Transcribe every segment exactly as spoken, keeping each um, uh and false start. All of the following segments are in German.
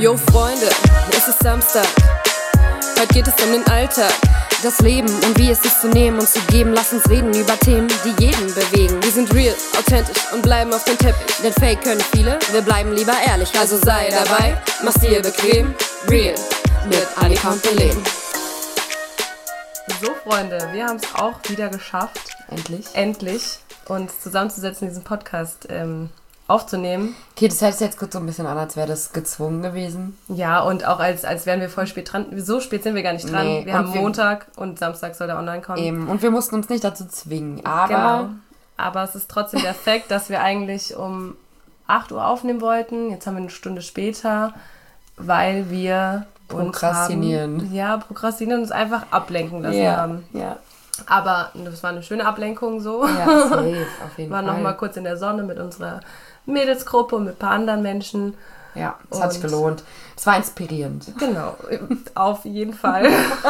Yo Freunde, es ist Samstag. Heute geht es um den Alltag, das Leben und wie es ist zu nehmen und zu geben. Lass uns reden über Themen, die jeden bewegen. Wir sind real, authentisch und bleiben auf dem Teppich. Denn Fake können viele, wir bleiben lieber ehrlich. Also sei dabei, mach's dir bequem. Real, mit Annika und Belen. So Freunde, wir haben es auch wieder geschafft. Endlich. Endlich. Uns zusammenzusetzen, diesen Podcast ähm, aufzunehmen. Okay, das hört sich jetzt kurz so ein bisschen an, als wäre das gezwungen gewesen. Ja, und auch als, als wären wir voll spät dran. So spät sind wir gar nicht dran. Nee, wir haben wir, Montag und Samstag soll der online kommen. Eben, und wir mussten uns nicht dazu zwingen. Aber, genau. Aber es ist trotzdem der Fakt, dass wir eigentlich um acht Uhr aufnehmen wollten. Jetzt haben wir eine Stunde später, weil wir prokrastinieren. Uns haben, ja, prokrastinieren und uns einfach ablenken lassen ja, haben. Ja. Aber das war eine schöne Ablenkung so. Ja, safe, auf jeden wir waren Fall. noch mal kurz in der Sonne mit unserer Mädelsgruppe und mit ein paar anderen Menschen. Ja, es hat sich gelohnt. Es war inspirierend. Genau, auf jeden Fall.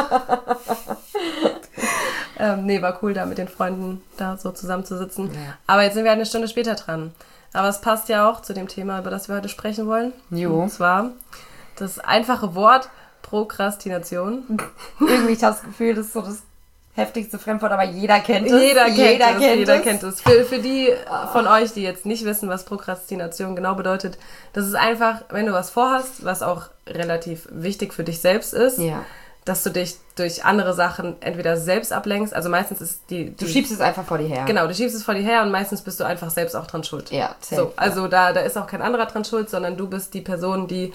ähm, nee, war cool, da mit den Freunden da so zusammenzusitzen. Ja. Aber jetzt sind wir halt eine Stunde später dran. Aber es passt ja auch zu dem Thema, über das wir heute sprechen wollen. Jo. Und zwar das einfache Wort Prokrastination. Irgendwie, ich habe das Gefühl, das ist so das heftigste Fremdwort, aber jeder kennt es. Jeder kennt jeder es. Kennt jeder es. kennt es. Für, für die von euch, die jetzt nicht wissen, was Prokrastination genau bedeutet, das ist einfach, wenn du was vorhast, was auch relativ wichtig für dich selbst ist, Ja. dass du dich durch andere Sachen entweder selbst ablenkst, also meistens ist die... die Du schiebst es einfach vor dir her. Genau, du schiebst es vor dir her und meistens bist du einfach selbst auch dran schuld. Ja, safe, so, also ja. da, da ist auch kein anderer dran schuld, sondern du bist die Person, die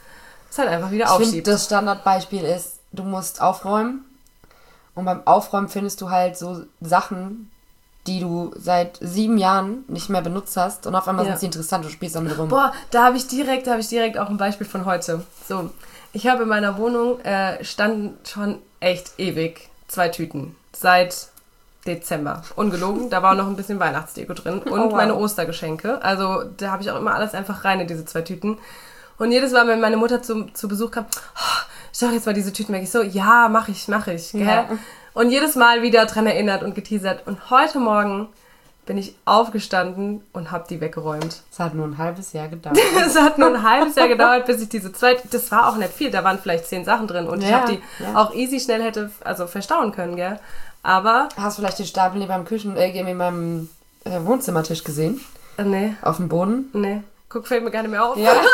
es halt einfach wieder Ich aufschiebt. finde, das Standardbeispiel ist, du musst aufräumen und beim Aufräumen findest du halt so Sachen, die du seit sieben Jahren nicht mehr benutzt hast und auf einmal Ja. sind sie interessant, du spielst damit rum. Boah, da habe ich direkt, da habe ich direkt auch ein Beispiel von heute. So, ich habe in meiner Wohnung äh, standen schon echt ewig zwei Tüten seit Dezember. Ungelogen, da war noch ein bisschen Weihnachtsdeko drin und Oh, wow. meine Ostergeschenke. Also da habe ich auch immer alles einfach rein in diese zwei Tüten. Und jedes Mal, wenn meine Mutter zu, zu Besuch kam, oh, ich sag jetzt mal diese Tüten weg. Ich so, ja, mach ich, mach ich. Gell? Ja. Und jedes Mal wieder dran erinnert und geteasert. Und heute Morgen bin ich aufgestanden und habe die weggeräumt. Es hat nur ein halbes Jahr gedauert. Es hat nur ein halbes Jahr gedauert, bis ich diese zwei... Das war auch nicht viel, da waren vielleicht zehn Sachen drin. Und ich Ja, habe die ja. auch easy schnell hätte also verstauen können, gell? Aber... Hast du vielleicht den Stapel neben meinem Küchen, äh, neben meinem äh, Wohnzimmertisch gesehen? Äh, nee, Auf dem Boden? nee. Guck, fällt mir gar nicht mehr auf. Ja.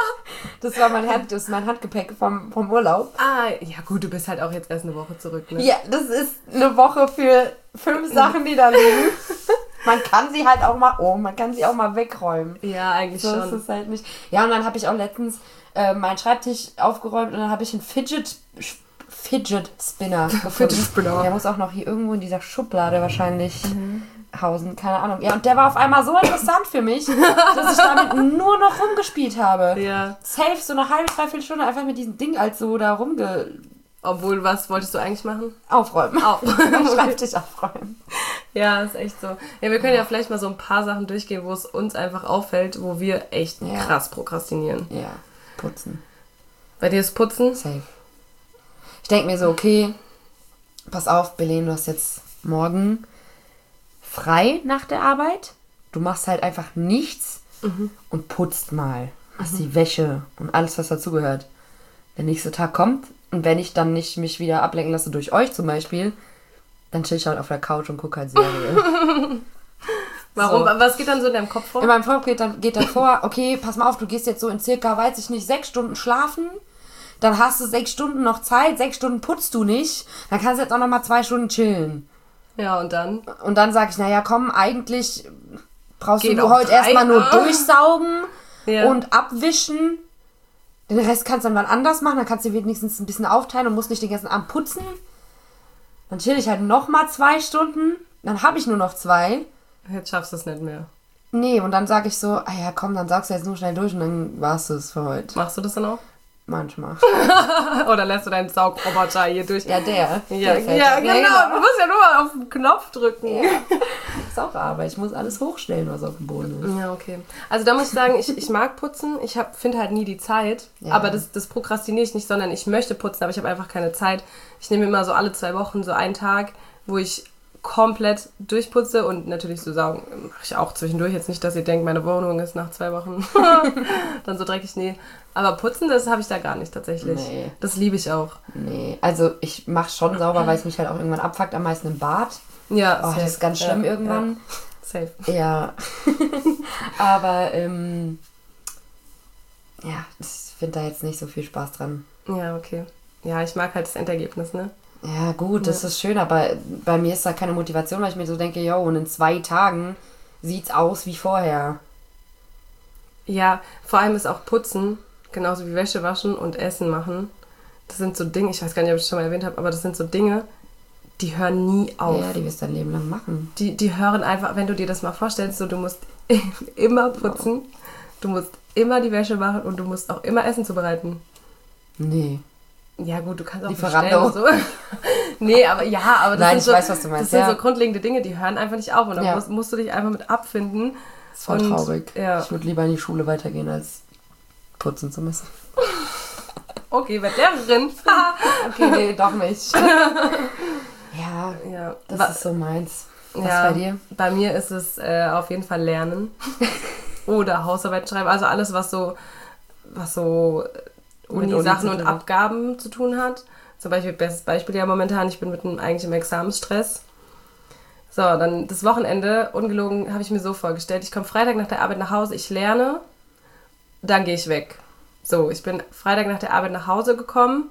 Das war mein, Hand, das ist mein Handgepäck vom, vom Urlaub. Ah, ja gut, du bist halt auch jetzt erst eine Woche zurück, ne? Ja, das ist eine Woche für fünf Sachen, die da liegen. Man kann sie halt auch mal, oh, man kann sie auch mal wegräumen. Ja, eigentlich So ist schon. es halt nicht. Ja, und dann habe ich auch letztens äh, meinen Schreibtisch aufgeräumt und dann habe ich einen Fidget, Fidget Spinner gefunden. Fidget Spinner. Der muss auch noch hier irgendwo in dieser Schublade wahrscheinlich hausen, keine Ahnung. Ja, und der war auf einmal so interessant für mich, dass ich damit nur noch rumgespielt habe. Ja. Safe, so eine halbe, dreiviertel Stunde einfach mit diesem Ding als so da rumge... Obwohl, was wolltest du eigentlich machen? Aufräumen. Auch. Schreibtisch aufräumen. Ja, ist echt so. Ja, wir können ja vielleicht mal so ein paar Sachen durchgehen, wo es uns einfach auffällt, wo wir echt Ja. krass prokrastinieren. Ja, putzen. Bei dir ist Putzen? Safe. Ich denke mir so, okay, pass auf, Belen, du hast jetzt morgen frei nach der Arbeit. Du machst halt einfach nichts Mhm. und putzt mal. Machst die Wäsche und alles, was dazugehört. Der nächste Tag kommt und wenn ich dann nicht mich wieder ablenken lasse durch euch zum Beispiel, dann chill ich halt auf der Couch und gucke halt Serie. Warum? So. Was geht dann so in deinem Kopf vor? In meinem Kopf geht dann, geht dann vor, okay, pass mal auf, du gehst jetzt so in circa, weiß ich nicht, sechs Stunden schlafen. Dann hast du sechs Stunden noch Zeit, sechs Stunden putzt du nicht. Dann kannst du jetzt auch noch mal zwei Stunden chillen. Ja, und dann? Und dann sage ich, naja, komm, eigentlich brauchst Geht du auch heute drei, erstmal nur ah. durchsaugen Ja. und abwischen. Den Rest kannst du dann wann anders machen. Dann kannst du wenigstens ein bisschen aufteilen und musst nicht den ganzen Abend putzen. Dann chill ich halt noch mal zwei Stunden. Dann habe ich nur noch zwei. Jetzt schaffst du es nicht mehr. Nee, und dann sage ich so, ah ja, komm, dann saugst du jetzt nur schnell durch und dann war's das für heute. Machst du das dann auch? Manchmal. Oder lässt du deinen Saugroboter hier durch? Ja, der. Ja, der fällt ja, dann. genau. Du musst ja nur auf den Knopf drücken. Ja. Ist auch Arbeit. Ich muss alles hochstellen, was auf dem Boden ist. Ja, okay. Also da muss ich sagen, ich, ich mag putzen. Ich finde halt nie die Zeit. Ja. Aber das, das prokrastiniere ich nicht, sondern ich möchte putzen, aber ich habe einfach keine Zeit. Ich nehme immer so alle zwei Wochen so einen Tag, wo ich komplett durchputze und natürlich so saugen mache ich auch zwischendurch. Jetzt nicht, dass ihr denkt, meine Wohnung ist nach zwei Wochen dann so dreckig. Nee. Aber putzen, das habe ich da gar nicht tatsächlich. Nee. Das liebe ich auch. Nee, also ich mache schon sauber, weil es mich halt auch irgendwann abfuckt, am meisten im Bad. Ja, Oh, safe. das ist ganz schlimm ja, irgendwann. Ja. Safe. Ja. Aber, ähm, ja, ich finde da jetzt nicht so viel Spaß dran. Ja, okay. Ja, ich mag halt das Endergebnis, ne? Ja, gut, das Ja. ist schön, aber bei mir ist da keine Motivation, weil ich mir so denke, jo, und in zwei Tagen sieht's aus wie vorher. Ja, vor allem ist auch Putzen, genauso wie Wäsche waschen und Essen machen. Das sind so Dinge, ich weiß gar nicht, ob ich es schon mal erwähnt habe, aber das sind so Dinge, die hören nie auf. Ja, die wirst du dein Leben lang machen. Die, die hören einfach, wenn du dir das mal vorstellst, so du musst immer putzen, du musst immer die Wäsche machen und du musst auch immer Essen zubereiten. Nee. Ja gut, du kannst auch Lieferando. bestellen und so. Nee, aber ja, aber das, Nein, sind, ich so, weiß, was du meinst, das sind ja. so grundlegende Dinge, die hören einfach nicht auf und da Ja. musst, musst du dich einfach mit abfinden. Das ist voll Und, traurig. ja. Ich würde lieber in die Schule weitergehen, als putzen zu müssen. Okay, werd Lehrerin. Okay, nee, doch nicht. Ja, Ja, das wa- ist so meins. Was ja, bei dir? Bei mir ist es äh, auf jeden Fall Lernen oder Hausarbeit schreiben. Also alles, was so, was so Mit Uni Uni-Sachen zu und tun hat. Abgaben zu tun hat. Zum Beispiel, bestes Beispiel ja momentan, ich bin mitten eigentlich im Examensstress. So, dann das Wochenende, ungelogen, habe ich mir so vorgestellt. Ich komme Freitag nach der Arbeit nach Hause, ich lerne, dann gehe ich weg. So, ich bin Freitag nach der Arbeit nach Hause gekommen.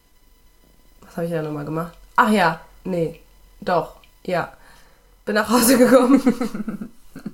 Was habe ich ja nochmal gemacht? Ach ja, nee, doch, ja. Bin nach Hause gekommen.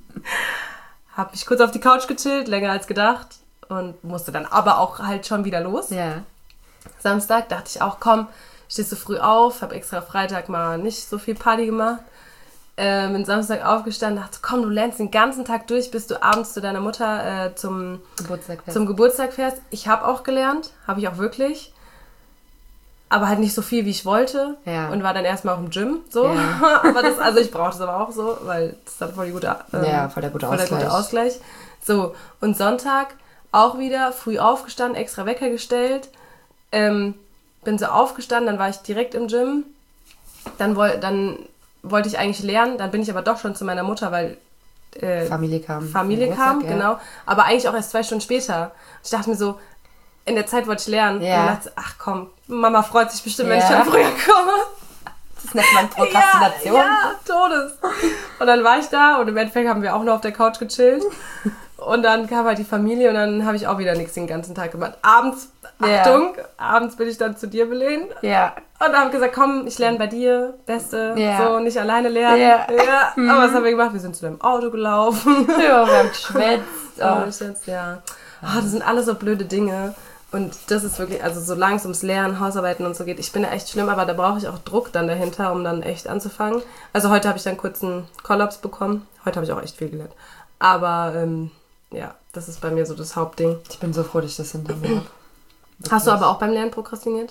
Hab mich kurz auf die Couch gechillt, länger als gedacht. Und musste dann aber auch halt schon wieder los. Ja. Samstag dachte ich auch, komm, stehst du früh auf, habe extra Freitag mal nicht so viel Party gemacht. Ähm, bin Samstag aufgestanden, dachte, komm, du lernst den ganzen Tag durch, bis du abends zu deiner Mutter äh, zum, Geburtstag fest. zum Geburtstag fährst. Ich habe auch gelernt, habe ich auch wirklich. Aber halt nicht so viel, wie ich wollte. Ja. Und war dann erstmal auch im Gym. So. Ja. aber das, also ich brauchte es aber auch so, weil das ist dann voll, die gute, ähm, Ja, voll der gute voll der gute Ausgleich. Ausgleich. So, und Sonntag auch wieder früh aufgestanden, extra Wecker gestellt. Ähm, bin so aufgestanden, dann war ich direkt im Gym. Dann, woll, dann wollte ich eigentlich lernen, dann bin ich aber doch schon zu meiner Mutter, weil äh, Familie kam. Familie Geburtstag, kam, ja. genau. Aber eigentlich auch erst zwei Stunden später. Ich dachte mir so, in der Zeit wollte ich lernen. Ja. Und dann dachte ich, ach komm, Mama freut sich bestimmt, wenn Ja. ich schon früher komme. Das nennt man Prokrastination. Ja, ja, Todes. Und dann war ich da und im Endeffekt haben wir auch nur auf der Couch gechillt. Und dann kam halt die Familie und dann habe ich auch wieder nichts den ganzen Tag gemacht. Abends, Ja. Achtung, abends bin ich dann zu dir, Belen. Ja. Und habe gesagt, komm, ich lerne bei dir, Beste, Ja. so, nicht alleine lernen. Ja. Ja. Aber was haben wir gemacht? Wir sind zu deinem Auto gelaufen. Ja, wir haben geschwätzt. Oh, Oh. ich jetzt, ja. Oh, das sind alles so blöde Dinge. Und das ist wirklich, also solange es ums Lernen, Hausarbeiten und so geht, ich bin da echt schlimm, aber da brauche ich auch Druck dann dahinter, um dann echt anzufangen. Also heute habe ich dann kurz einen Kollaps bekommen. Heute habe ich auch echt viel gelernt. Aber ähm, ja, das ist bei mir so das Hauptding. Ich bin so froh, dass ich das hinter mir habe. Hast du aber auch beim Lernen prokrastiniert?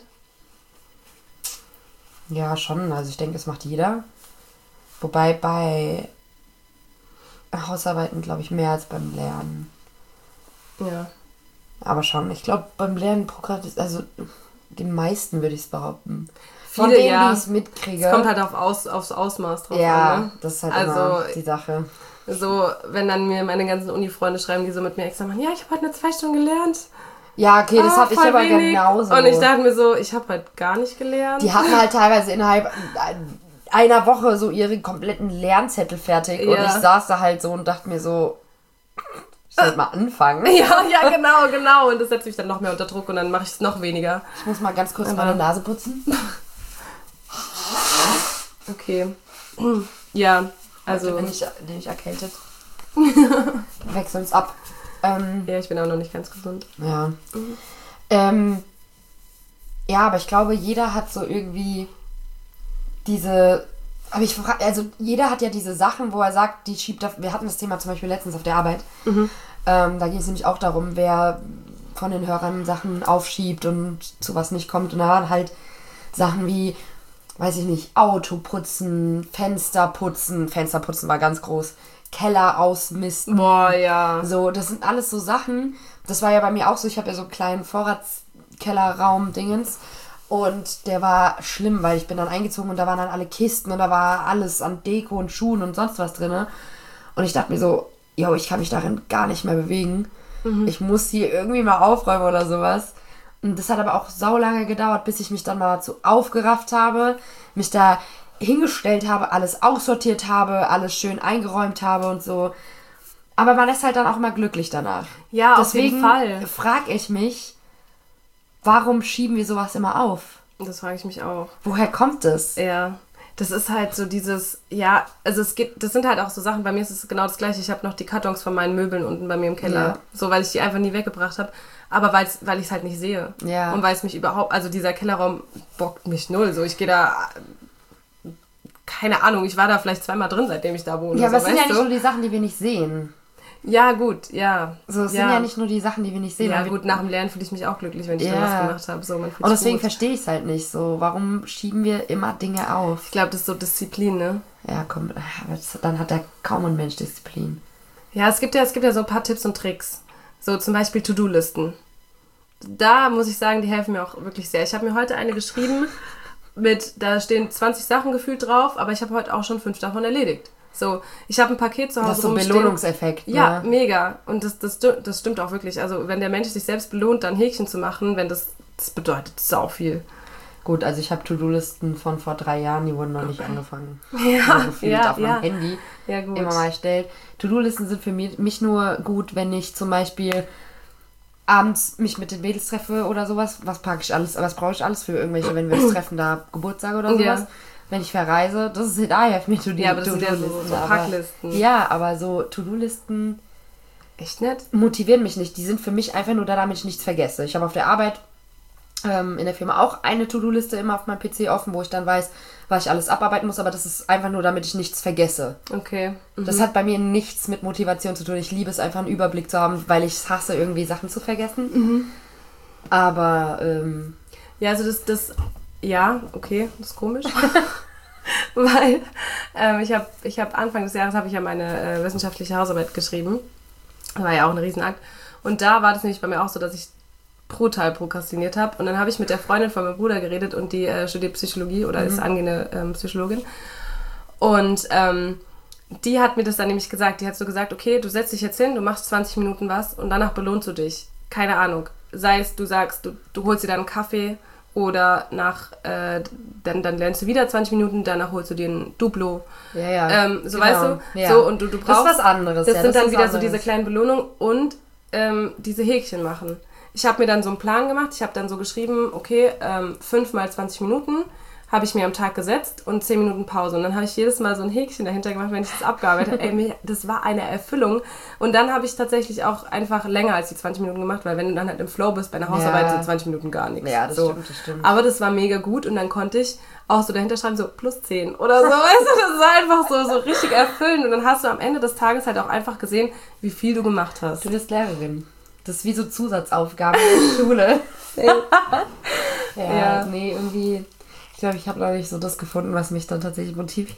Ja, schon. Also ich denke, es macht jeder. Wobei bei Hausarbeiten, glaube ich, mehr als beim Lernen. Ja. Aber schon. Ich glaube, beim Lernen prokrastiniert, also die meisten würde ich es behaupten. Von Viele, denen, ja. die ich es mitkriege. Es kommt halt auf Aus, aufs Ausmaß drauf ja, an. Ne? das ist halt Also, immer die Sache. So, wenn dann mir meine ganzen Uni-Freunde schreiben, die so mit mir extra machen, ja, ich habe heute nur zwei Stunden gelernt. Ja, okay, das Ah, hatte ich voll aber wenig. genauso. Und ich dachte mir so, ich habe halt gar nicht gelernt. Die hatten halt teilweise innerhalb einer Woche so ihre kompletten Lernzettel fertig. Und Ja. ich saß da halt so und dachte mir so, ich sollte mal anfangen. Ja, ja, genau, genau. Und das setzt mich dann noch mehr unter Druck und dann mache ich es noch weniger. Ich muss mal ganz kurz Aber- meine Nase putzen. Okay. Ja, Also also, bin ich, bin ich erkältet. Wechseln uns ab. Ähm, ja, ich bin auch noch nicht ganz gesund. ja. Ähm, ja, aber ich glaube, jeder hat so irgendwie diese. Aber ich frage, also jeder hat ja diese Sachen, wo er sagt, die schiebt auf. Wir hatten das Thema zum Beispiel letztens auf der Arbeit. Mhm. Ähm, da ging es nämlich auch darum, wer von den Hörern Sachen aufschiebt und zu was nicht kommt. Und da waren halt Sachen wie, weiß ich nicht, Auto putzen, Fenster putzen. Fenster putzen war ganz groß. Keller ausmisten. Boah, ja. So, das sind alles so Sachen. Das war ja bei mir auch so. Ich habe ja so einen kleinen Vorratskellerraum-Dingens. Und der war schlimm, weil ich bin dann eingezogen und da waren dann alle Kisten und da war alles an Deko und Schuhen und sonst was drin. Und ich dachte mir so, yo, ich kann mich darin gar nicht mehr bewegen. Mhm. Ich muss hier irgendwie mal aufräumen oder sowas. Und das hat aber auch saulange gedauert, bis ich mich dann mal dazu aufgerafft habe, mich da hingestellt habe, alles aussortiert habe, alles schön eingeräumt habe und so. Aber man ist halt dann auch mal glücklich danach. Ja, Deswegen auf jeden Fall. frage ich mich, warum schieben wir sowas immer auf? Das frage ich mich auch. Woher kommt das? Ja, das ist halt so dieses, ja, also es gibt, das sind halt auch so Sachen, bei mir ist es genau das Gleiche. Ich habe noch die Kartons von meinen Möbeln unten bei mir im Keller, Ja. so weil ich die einfach nie weggebracht habe. Aber weil's, weil ich es halt nicht sehe. Ja. Und weil es mich überhaupt, also dieser Kellerraum bockt mich null. So, ich gehe da, keine Ahnung, ich war da vielleicht zweimal drin, seitdem ich da wohne. Ja, aber so, es sind ja weißt nicht du? nur die Sachen, die wir nicht sehen. Ja, gut, ja. So, es ja. sind ja nicht nur die Sachen, die wir nicht sehen. Ja, weil gut, nach dem Lernen fühle ich mich auch glücklich, wenn ich Ja. dann was gemacht habe. So, man fühlt Und sich deswegen gut. verstehe ich es halt nicht so. Warum schieben wir immer Dinge auf? Ich glaube, das ist so Disziplin, ne? Ja, komm, aber das- dann hat ja kaum ein Mensch Disziplin. Ja, es gibt ja, es gibt ja so ein paar Tipps und Tricks. So zum Beispiel To-Do-Listen. Da muss ich sagen, die helfen mir auch wirklich sehr. Ich habe mir heute eine geschrieben mit, da stehen zwanzig Sachen gefühlt drauf, aber ich habe heute auch schon fünf davon erledigt. So, ich habe ein Paket zu Hause Das ist so ein rumstehen. Belohnungseffekt. Ja, Ne? mega. Und das, das, sti- das stimmt auch wirklich. Also wenn der Mensch sich selbst belohnt, dann Häkchen zu machen, wenn das, das bedeutet sau viel. Gut, also ich habe To-Do-Listen von vor drei Jahren, die wurden noch nicht angefangen. Ja, Also gefühlt ja, auf meinem ja. Handy Ja, gut. immer mal erstellt. To-Do-Listen sind für mich, mich nur gut, wenn ich zum Beispiel abends mich mit den Mädels treffe oder sowas. Was packe ich alles, was brauche ich alles für irgendwelche, wenn wir uns treffen, da Geburtstage oder sowas. Ja. Wenn ich verreise, das ist da hilft mir To-Do- Ja, aber das sind ja so- To-Do-Listen, so aber- Packlisten. Ja, aber so To-Do-Listen Echt nett? motivieren mich nicht. Die sind für mich einfach nur da, damit ich nichts vergesse. Ich habe auf der Arbeit ähm, in der Firma auch eine To-Do-Liste immer auf meinem P C offen, wo ich dann weiß, was ich alles abarbeiten muss, aber das ist einfach nur, damit ich nichts vergesse. Okay. Mhm. Das hat bei mir nichts mit Motivation zu tun. Ich liebe es einfach, einen Überblick zu haben, weil ich es hasse, irgendwie Sachen zu vergessen. Mhm. Aber, ähm, Ja, also das, das, ja, okay, das ist komisch. Weil ähm, ich habe ich hab Anfang des Jahres habe ich ja meine äh, wissenschaftliche Hausarbeit geschrieben. Das war ja auch ein Riesenakt. Und da war das nämlich bei mir auch so, dass ich brutal prokrastiniert habe. Und dann habe ich mit der Freundin von meinem Bruder geredet und die äh, studiert Psychologie oder ist angehende ähm, Psychologin. Und ähm, die hat mir das dann nämlich gesagt. Die hat so gesagt, okay, du setzt dich jetzt hin, du machst zwanzig Minuten was und danach belohnst du dich. Keine Ahnung. Sei es, du sagst, du, du holst dir dann einen Kaffee oder nach, äh, dann, dann lernst du wieder zwanzig Minuten, danach holst du dir ein Duplo. ja, ja. Ähm, so genau. weißt du, Ja. so und du, du Das brauchst. ist was anderes. Das ja, sind das dann ist wieder was so diese anderes. kleinen Belohnungen und ähm, diese Häkchen machen. Ich habe mir dann so einen Plan gemacht. Ich habe dann so geschrieben, okay, ähm, fünf mal zwanzig Minuten habe ich mir am Tag gesetzt und zehn Minuten Pause. Und dann habe ich jedes Mal so ein Häkchen dahinter gemacht, wenn ich das abgearbeitet habe. Ey, mir, das war eine Erfüllung. Und dann habe ich tatsächlich auch einfach länger als die zwanzig Minuten gemacht, weil wenn du dann halt im Flow bist bei einer Hausarbeit, Ja. sind zwanzig Minuten gar nichts. Ja, das so. stimmt, das stimmt. Aber das war mega gut und dann konnte ich auch so dahinter schreiben, so plus zehn oder so. Weißt du, das war einfach so, so richtig erfüllend. Und dann hast du am Ende des Tages halt auch einfach gesehen, wie viel du gemacht hast. Du bist Lehrerin. Das ist wie so Zusatzaufgaben in der Schule. ja, Ja. nee, irgendwie... Ich glaube, ich habe noch nicht so das gefunden, was mich dann tatsächlich motiviert.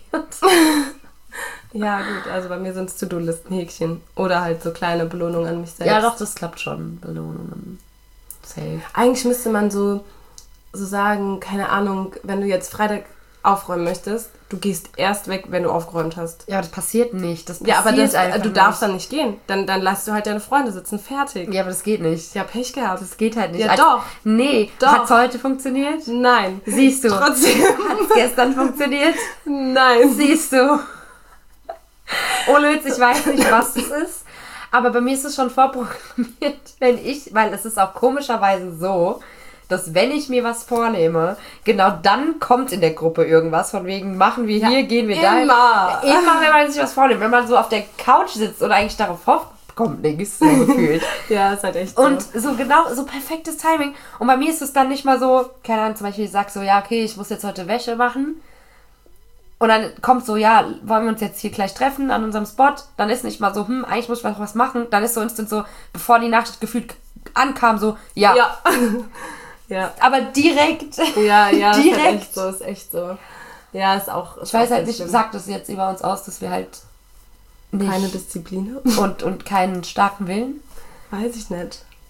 Ja, gut, also bei mir sind es To-Do-Listen-Häkchen. Oder halt so kleine Belohnungen an mich selbst. Ja, doch, das klappt schon. Belohnungen. Safe. Eigentlich müsste man so, so sagen, keine Ahnung, wenn du jetzt Freitag aufräumen möchtest, du gehst erst weg, wenn du aufgeräumt hast. Ja, aber das passiert nicht. Das Ja, aber passiert das, einfach du darfst nicht. dann nicht gehen. Dann, dann lässt du halt deine Freunde sitzen, fertig. Ja, aber das geht nicht. Ja, Pech gehabt. Das geht halt nicht. Ja, Als- doch. Nee, Doch. hat's heute funktioniert? Nein. Siehst du. Trotzdem. Hat's gestern funktioniert? Nein. Siehst du. Ohne Witz, ich weiß nicht, was das ist. Aber bei mir ist es schon vorprogrammiert, wenn ich, weil es ist auch komischerweise so, dass wenn ich mir was vornehme, genau dann kommt in der Gruppe irgendwas, von wegen machen wir hier, gehen wir da. immer. Immer, wenn man sich was vornimmt. Wenn man so auf der Couch sitzt und eigentlich darauf hofft, kommt nichts, so gefühlt. Ja, ist halt echt so. Und so genau, so perfektes Timing. Und bei mir ist es dann nicht mal so, keine Ahnung, zum Beispiel ich sag so, ja, okay, ich muss jetzt heute Wäsche machen. Und dann kommt so, ja, wollen wir uns jetzt hier gleich treffen an unserem Spot? Dann ist nicht mal so, hm, eigentlich muss ich was machen. Dann ist so instant so, bevor die Nachricht gefühlt ankam, so, ja. Ja. Ja. Aber direkt. Ja, ja, ist Direkt. halt echt so, ist echt so. Ja, ist auch. Ist Ich weiß auch halt nicht, schlimm. sagt das jetzt über uns aus, dass wir halt nicht Keine Disziplin haben? und, und keinen starken Willen? Weiß ich nicht.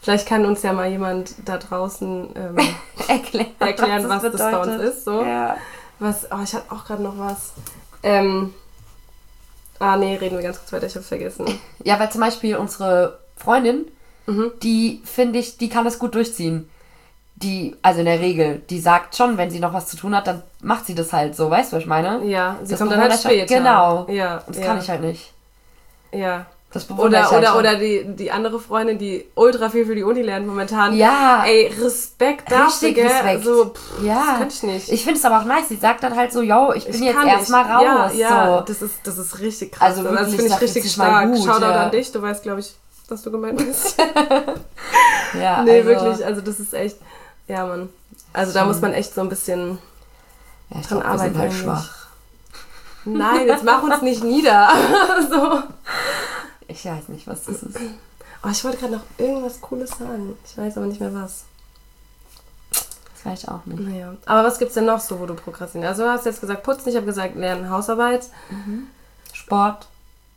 Vielleicht kann uns ja mal jemand da draußen ähm, Erklären, erklären, was, was das, bei uns ist. So. Ja. Was, oh, ich hatte auch gerade noch was. Ähm, ah, nee, reden wir ganz kurz weiter, ich hab's vergessen. Ja, weil zum Beispiel unsere Freundin, Mhm. die finde ich, die kann das gut durchziehen. Die, also in der Regel, die sagt schon, wenn sie noch was zu tun hat, dann macht sie das halt so, weißt du, was ich meine? Ja, sie Das kommt dann halt bewundere ich- später. Genau. Ja, Das ja. kann ich halt nicht. Ja. Das bewundere ich Oder, halt oder, schon. oder die, die andere Freundin, die ultra viel für die Uni lernt momentan. Ja. Ey, Respekt dafür, Richtig gell? Respekt. So, pff, Ja. das könnte ich nicht. Ich finde es aber auch nice. Sie sagt dann halt so, yo, ich bin Ich jetzt kann erstmal nicht. raus. Ja, ja, so. das ist, das ist richtig krass. Also Also, wirklich, das finde ich sag richtig jetzt nicht mal stark. gut, Shoutout ja. an dich, du weißt, glaube ich, dass du gemeint bist. Ja, Nee, also, wirklich, also das ist echt, ja, Mann. Also da Schon. muss man echt so ein bisschen Ja, ich dran glaub, wir sind arbeiten. halt eigentlich. schwach. Nein, jetzt mach uns nicht nieder. so. Ich weiß nicht, was das ist. Oh, ich wollte gerade noch irgendwas Cooles sagen. Ich weiß aber nicht mehr was. Das weiß ich auch nicht. Naja. Aber was gibt's denn noch so, wo du prokrastinierst? Also du hast jetzt gesagt putzen, ich habe gesagt lernen, Hausarbeit. Sport.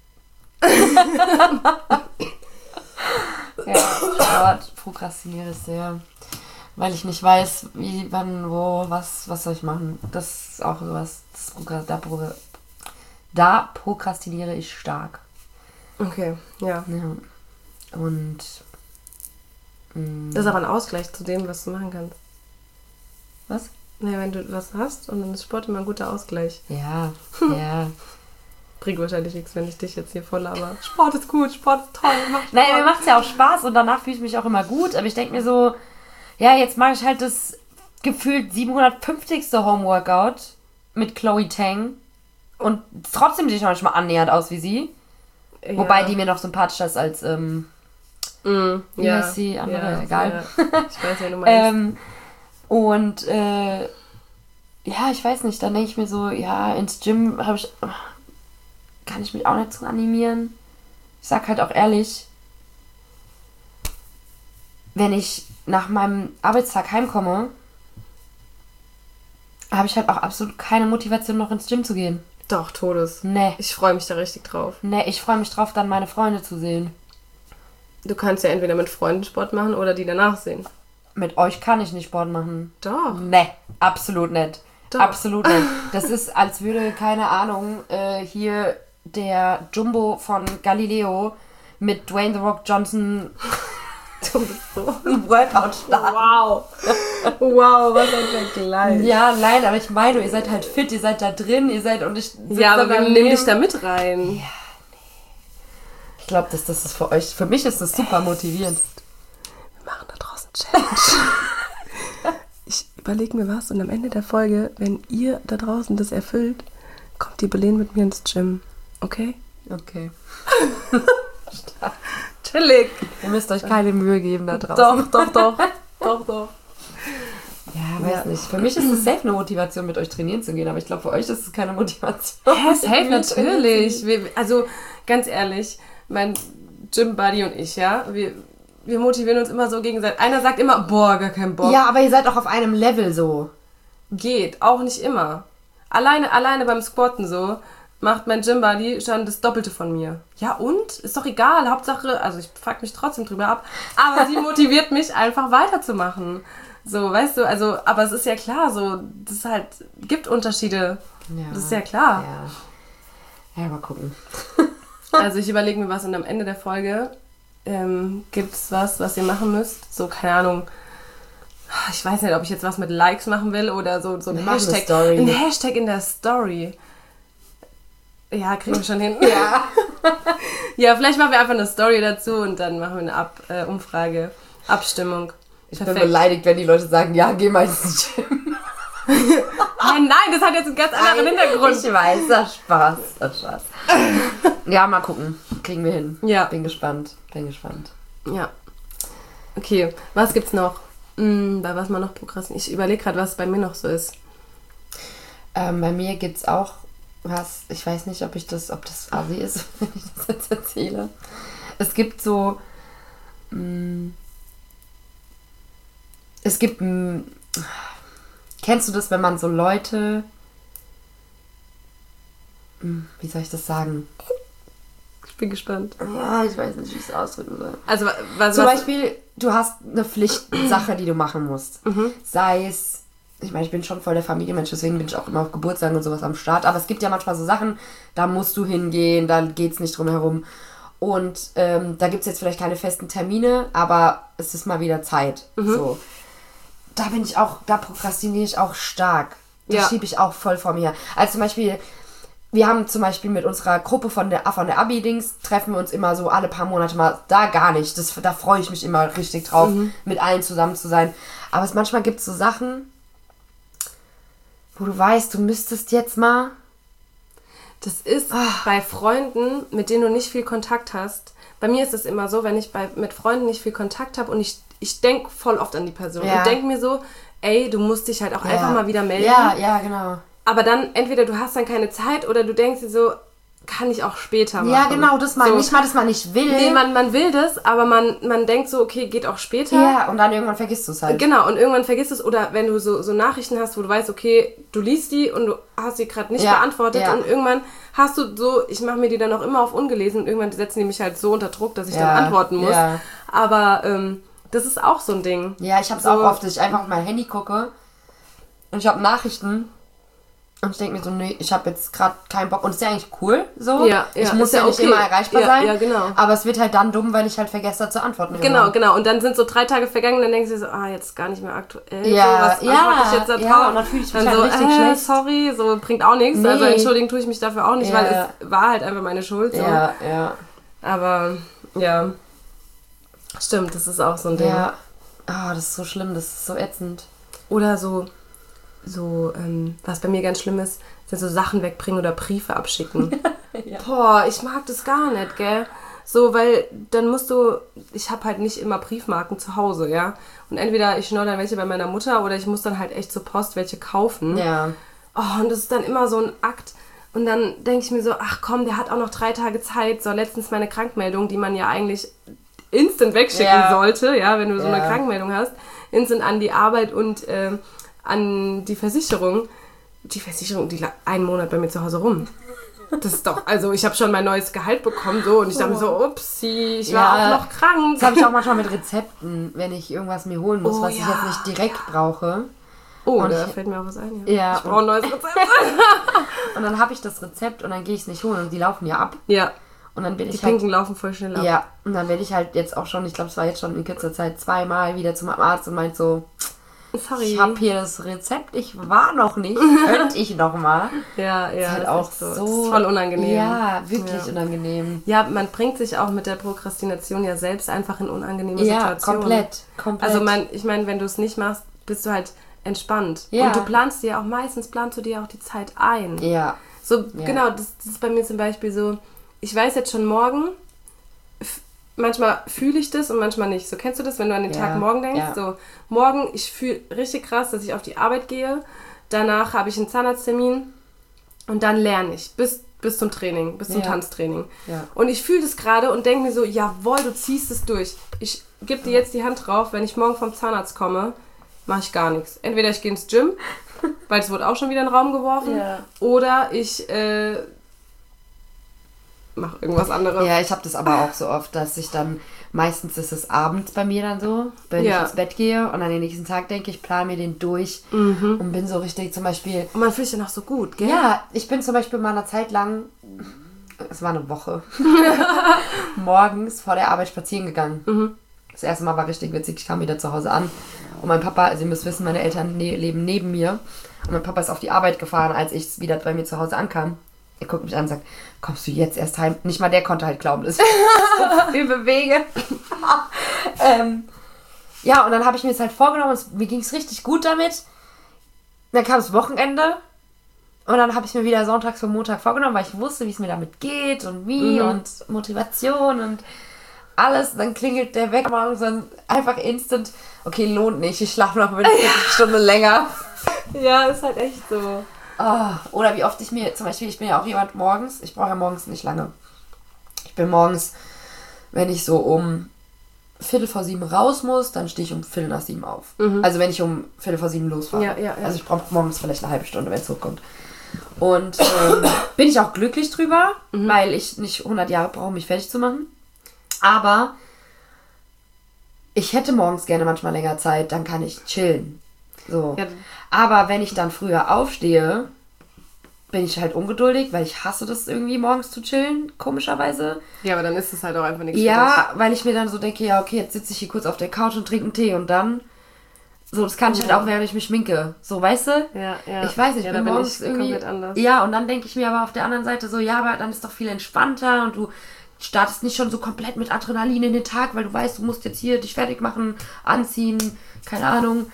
Ja, Sport prokrastiniere ich sehr. Weil ich nicht weiß, wie, wann, wo, was, was soll ich machen. Das ist auch sowas. Das Prokra- da, Pro- da prokrastiniere ich stark. Okay, ja. Ja. Und mh, Das ist aber ein Ausgleich zu dem, was du machen kannst. was? Naja, wenn du was hast und dann ist Sport immer ein guter Ausgleich. Ja, ja. Bringt wahrscheinlich nichts, wenn ich dich jetzt hier voll laber. Sport ist gut, Sport ist toll. Mach Sport. Nein, mir macht es ja auch Spaß und danach fühle ich mich auch immer gut. Aber ich denke mir so, ja, jetzt mache ich halt das gefühlt siebenhundertfünfzigste Homeworkout mit Chloe Tang. Und trotzdem sehe ich manchmal annähernd aus wie sie. Ja. Wobei die mir noch sympathischer ist als, ähm, Mm, wie ja. heißt die andere? Ja, Egal. Ja. Ich weiß, wer du meinst. Ähm, und äh, ja, ich weiß nicht, dann denke ich mir so, ja, ins Gym habe ich, kann ich mich auch nicht so animieren. Ich sag halt auch ehrlich, wenn ich nach meinem Arbeitstag heimkomme, habe ich halt auch absolut keine Motivation, noch ins Gym zu gehen. Doch, Todes. Nee, Ich freue mich da richtig drauf. nee, ich freue mich drauf, dann meine Freunde zu sehen. Du kannst ja entweder mit Freunden Sport machen oder die danach sehen. Mit euch kann ich nicht Sport machen. Doch. Nee, absolut nicht. Doch. Absolut nicht. Das ist, als würde, keine Ahnung, äh, hier der Jumbo von Galileo mit Dwayne The Rock Johnson Du bist so. ein Workout starten. Wow. Wow, was ein Vergleich. Ja, nein, aber ich meine, ihr seid halt fit, ihr seid da drin, ihr seid und ich sitz Ja, aber da wir daneben. nehmen dich da mit rein. Ich glaube, das, das ist für euch, für mich ist das super motivierend. Wir machen da draußen Challenge. Ich überlege mir was und am Ende der Folge, wenn ihr da draußen das erfüllt, kommt die Belen mit mir ins Gym. Okay? Okay. Chillig. Ihr müsst euch keine Mühe geben da draußen. Doch, doch, doch. Doch, doch. Ja, weiß Ja. nicht. Für mich ist es safe eine Motivation, mit euch trainieren zu gehen, aber ich glaube, für euch ist es keine Motivation. Hä, safe, mit mir trainieren zu natürlich. gehen. Wir, also, ganz ehrlich, mein Gym-Buddy und ich, ja, wir, wir motivieren uns immer so gegenseitig. Einer sagt immer, boah, gar keinen Bock. Ja, aber ihr seid auch auf einem Level so. Geht, auch nicht immer. Alleine, alleine beim Squatten so, macht mein Gym-Buddy schon das Doppelte von mir. Ja und? Ist doch egal, Hauptsache, also ich fuck mich trotzdem drüber ab, aber sie motiviert mich einfach weiterzumachen. So, weißt du, also, aber es ist ja klar, so, das halt, gibt Unterschiede. Ja. Das ist ja klar. Ja, ja mal gucken. Also ich überlege mir was und am Ende der Folge ähm, gibt es was, was ihr machen müsst. So, keine Ahnung. Ich weiß nicht, ob ich jetzt was mit Likes machen will oder so, so ein Wir machen eine Hashtag. Story. Ein Hashtag in der Story. Ja, kriegen wir schon hin. Ja. Ja, vielleicht machen wir einfach eine Story dazu und dann machen wir eine Ab äh, Umfrage. Abstimmung. Ich bin beleidigt, wenn die Leute sagen, ja, geh mal ins Gym. Nein, nein, das hat jetzt einen ganz anderen Hintergrund. Ich weiß, das ist Spaß. Das ist Spaß. Ja, mal gucken. Kriegen wir hin. Ja. Bin gespannt. Bin gespannt. Ja. Okay, was gibt's noch? Hm, bei was man noch prokrastiniert. Ich überlege gerade, was bei mir noch so ist. Ähm, bei mir gibt's auch was, ich weiß nicht, ob ich das, ob das assi ist, wenn ich das jetzt erzähle. Es gibt so, mh, es gibt, mh, kennst du das, wenn man so Leute, mh, wie soll ich das sagen? Ich bin gespannt. Ja, ich weiß nicht, wie ich es ausdrücken soll. Also, was, Zum was Beispiel, du hast eine Pflichtsache, die du machen musst. Mhm. Sei es, ich meine, ich bin schon voll der Familienmensch, deswegen bin ich auch immer auf Geburtstagen und sowas am Start. Aber es gibt ja manchmal so Sachen, da musst du hingehen, da geht's nicht drum herum. Und ähm, da gibt's jetzt vielleicht keine festen Termine, aber es ist mal wieder Zeit. Mhm. So. Da bin ich auch, da prokrastiniere ich auch stark. Das Ja. schiebe ich auch voll vor mir her. Also zum Beispiel, wir haben zum Beispiel mit unserer Gruppe von der, von der Abi-Dings, treffen wir uns immer so alle paar Monate mal, da gar nicht. Das, da freue ich mich immer richtig drauf, Mhm. mit allen zusammen zu sein. Aber es manchmal gibt es so Sachen, wo du weißt, du müsstest jetzt mal... Das ist bei Freunden, mit denen du nicht viel Kontakt hast. Bei mir ist es immer so, wenn ich bei, mit Freunden nicht viel Kontakt habe und ich, ich denke voll oft an die Person Ja. und denke mir so, ey, du musst dich halt auch Ja. einfach mal wieder melden. Ja, ja, genau. Aber dann entweder du hast dann keine Zeit oder du denkst dir so, kann ich auch später machen. Ja, genau, das mal. So. Nicht mal, dass man nicht will. Nee, man, man will das, aber man, man denkt so, okay, geht auch später. Ja, und dann irgendwann vergisst du es halt. Genau, und irgendwann vergisst es. Oder wenn du so, so Nachrichten hast, wo du weißt, okay, du liest die und du hast sie gerade nicht Ja, beantwortet. ja. Und irgendwann hast du so, ich mache mir die dann auch immer auf ungelesen und irgendwann setzen die mich halt so unter Druck, dass ich Ja, dann antworten muss. ja. Aber ähm, das ist auch so ein Ding. Ja, ich hab's So. auch oft, dass ich einfach auf mein Handy gucke und ich habe Nachrichten und ich denke mir so, nee, ich habe jetzt gerade keinen Bock. Und es ist ja eigentlich cool, so. Ja, ich ja, muss ist ja ja nicht okay. immer erreichbar Ja, sein. ja, genau. Aber es wird halt dann dumm, weil ich halt vergesse, da zu antworten. Genau, irgendwann. genau. Und dann sind so drei Tage vergangen, dann denkst du so, ah, jetzt gar nicht mehr aktuell. Ja, so, was ja, antworte ich jetzt da ja, drauf? und dann fühle ich mich Dann halt so, richtig äh, schlecht. sorry, so bringt auch nichts. Nee. Also entschuldigen tue ich mich dafür auch nicht, Ja. weil es war halt einfach meine Schuld. So. Ja, ja. Aber, ja. Stimmt, das ist auch so ein Ding. Ja. Ah, das ist so schlimm, das ist so ätzend. Oder so, so ähm, was bei mir ganz schlimm ist, sind so Sachen wegbringen oder Briefe abschicken. Ja. Boah, ich mag das gar nicht, gell? So, weil dann musst du, ich habe halt nicht immer Briefmarken zu Hause, ja? Und entweder ich schnorre dann welche bei meiner Mutter oder ich muss dann halt echt zur Post welche kaufen. Ja. Oh, und das ist dann immer so ein Akt. Und dann denke ich mir so, ach komm, der hat auch noch drei Tage Zeit. So, letztens meine Krankmeldung, die man ja eigentlich instant wegschicken Ja. sollte, ja, wenn du so Ja. eine Krankmeldung hast, instant an die Arbeit und ähm, an die Versicherung. Die Versicherung, die lag einen Monat bei mir zu Hause rum. Das ist doch, also ich habe schon mein neues Gehalt bekommen so und ich dachte mir so, upsie, ich war Ja, auch noch krank. Das habe ich auch manchmal mit Rezepten, wenn ich irgendwas mir holen muss, Oh, was ich ja. jetzt nicht direkt brauche. Oh, Und da ich- fällt mir auch was ein. Ja. Ich brauche ein neues Rezept. Und dann habe ich das Rezept und dann gehe ich es nicht holen und die laufen ja ab. Ja, Und dann bin die ich halt... Pinken laufen voll schnell ab. Ja, und dann werde ich halt jetzt auch schon, ich glaube, es war jetzt schon in kürzer Zeit zweimal wieder zum Arzt und meint so, Sorry. ich habe hier das Rezept, ich war noch nicht, könnte ich noch mal. Ja, ja, ist halt das auch ist so, Das ist voll unangenehm. Ja, wirklich Ja. unangenehm. Ja, man bringt sich auch mit der Prokrastination ja selbst einfach in unangenehme Ja, Situationen. komplett, komplett. Also man, ich meine, wenn du es nicht machst, bist du halt entspannt. Ja. Und du planst dir auch, meistens planst du dir auch die Zeit ein. Ja, So, Ja. genau, das, das ist bei mir zum Beispiel so, ich weiß jetzt schon morgen, f- manchmal fühle ich das und manchmal nicht. So, kennst du das, wenn du an den Ja, Tag morgen denkst? ja. So, morgen, ich fühle richtig krass, dass ich auf die Arbeit gehe, danach habe ich einen Zahnarzttermin und dann lerne ich bis, bis zum Training, bis zum Ja. Tanztraining. Ja. Und ich fühle das gerade und denke mir so, jawohl, du ziehst es durch. Ich gebe dir jetzt die Hand drauf, wenn ich morgen vom Zahnarzt komme, mache ich gar nichts. Entweder ich gehe ins Gym, weil es wurde auch schon wieder in den Raum geworfen, Ja. oder ich äh, mache irgendwas anderes. ja, ich habe das aber auch so oft, dass ich dann, meistens ist es abends bei mir dann so, wenn Ja. ich ins Bett gehe und an den nächsten Tag denke, ich plane mir den durch und bin so richtig zum Beispiel, Und man fühlt sich dann auch so gut, gell? ja, ich bin zum Beispiel mal eine Zeit lang, es war eine Woche, morgens vor der Arbeit spazieren gegangen. Das erste Mal war richtig witzig, ich kam wieder zu Hause an und mein Papa, also ihr müsst wissen, meine Eltern ne- leben neben mir und mein Papa ist auf die Arbeit gefahren, als ich wieder bei mir zu Hause ankam. Er guckt mich an und sagt, kommst du jetzt erst heim? Nicht mal der konnte halt glauben, dass ich so viel bewege. ähm, ja, und dann habe ich mir das halt vorgenommen und es- mir ging es richtig gut damit. Dann kam das Wochenende und dann habe ich mir wieder sonntags für Montag vorgenommen, weil ich wusste, wie es mir damit geht und wie Mhm. und Motivation und alles. Dann klingelt der Wecker morgens und einfach instant, okay, lohnt nicht, ich schlafe noch eine Stunde länger. Ja, ist halt echt so. Oh, oder wie oft ich mir, zum Beispiel, ich bin ja auch jemand morgens, ich brauche ja morgens nicht lange. Ich bin morgens, wenn ich so um Viertel vor sieben raus muss, dann stehe ich um Viertel nach sieben auf. Also wenn ich um Viertel vor sieben losfahre. Ja, ja, ja. Also ich brauche morgens vielleicht eine halbe Stunde, wenn es hochkommt. Und ähm, bin ich auch glücklich drüber, weil ich nicht hundert Jahre brauche, um mich fertig zu machen. Aber ich hätte morgens gerne manchmal länger Zeit, dann kann ich chillen. So. Ja. Aber wenn ich dann früher aufstehe, bin ich halt ungeduldig, weil ich hasse das irgendwie morgens zu chillen, komischerweise. Ja, aber dann ist es halt auch einfach nichts Ja, weil ich mir dann so denke, ja, okay, jetzt sitze ich hier kurz auf der Couch und trinke einen Tee und dann, so, das kann ich halt auch, während ich mich schminke. So, weißt du? Ja, ja. Ich weiß nicht, ja, ich bin da bin morgens ich irgendwie... komplett anders. Ja, und dann denke ich mir aber auf der anderen Seite so, ja, aber dann ist doch viel entspannter und du startest nicht schon so komplett mit Adrenalin in den Tag, weil du weißt, du musst jetzt hier dich fertig machen, anziehen, keine Ahnung.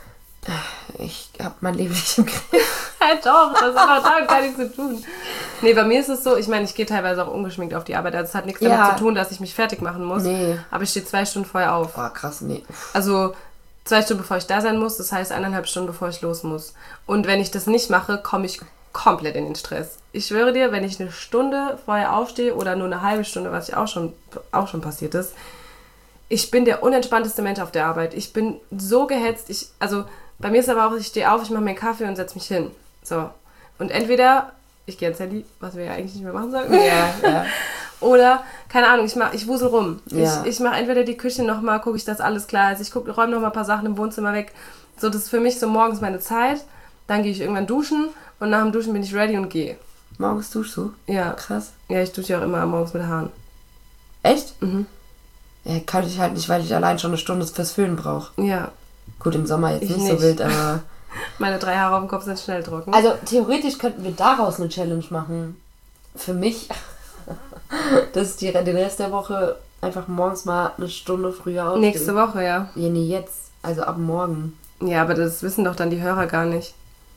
Ich hab mein Leben nicht im Griff. Halt doch, das hat auch damit gar nichts zu tun. Nee, bei mir ist es so, ich meine, ich gehe teilweise auch ungeschminkt auf die Arbeit. Also es hat nichts damit Ja. zu tun, dass ich mich fertig machen muss. Nee. Aber ich stehe zwei Stunden vorher auf. Boah, krass, nee. Also zwei Stunden bevor ich da sein muss, das heißt eineinhalb Stunden bevor ich los muss. Und wenn ich das nicht mache, komme ich komplett in den Stress. Ich schwöre dir, wenn ich eine Stunde vorher aufstehe oder nur eine halbe Stunde, was ich auch schon, auch schon passiert ist, ich bin der unentspannteste Mensch auf der Arbeit. Ich bin so gehetzt. Ich, also bei mir ist aber auch, ich stehe auf, ich mache mir einen Kaffee und setze mich hin. So. Und entweder, ich gehe ans Handy, was wir ja eigentlich nicht mehr machen sollten. Ja, ja. Oder, keine Ahnung, ich, mach, ich wusel rum. Ja. Ich, ich mache entweder die Küche nochmal, gucke ich, dass alles klar ist. Ich guck, räume nochmal ein paar Sachen im Wohnzimmer weg. So, das ist für mich so morgens meine Zeit. Dann gehe ich irgendwann duschen und nach dem Duschen bin ich ready und gehe. Morgens duschst du? Ja. Krass. Ja, ich dusche ja auch immer morgens mit Haaren. Echt? Mhm. Ja, kann ich halt nicht, weil ich allein schon eine Stunde fürs Föhnen brauche. Ja. Gut, im Sommer jetzt Ich nicht, nicht. so wild, aber... Meine drei Haare auf dem Kopf sind schnell trocken. Also, theoretisch könnten wir daraus eine Challenge machen. Für mich, dass ich die, den Rest der Woche einfach morgens mal eine Stunde früher aufstehe. Nächste Woche, ja. Ja, nee, jetzt. Also ab morgen. Ja, aber das wissen doch dann die Hörer gar nicht.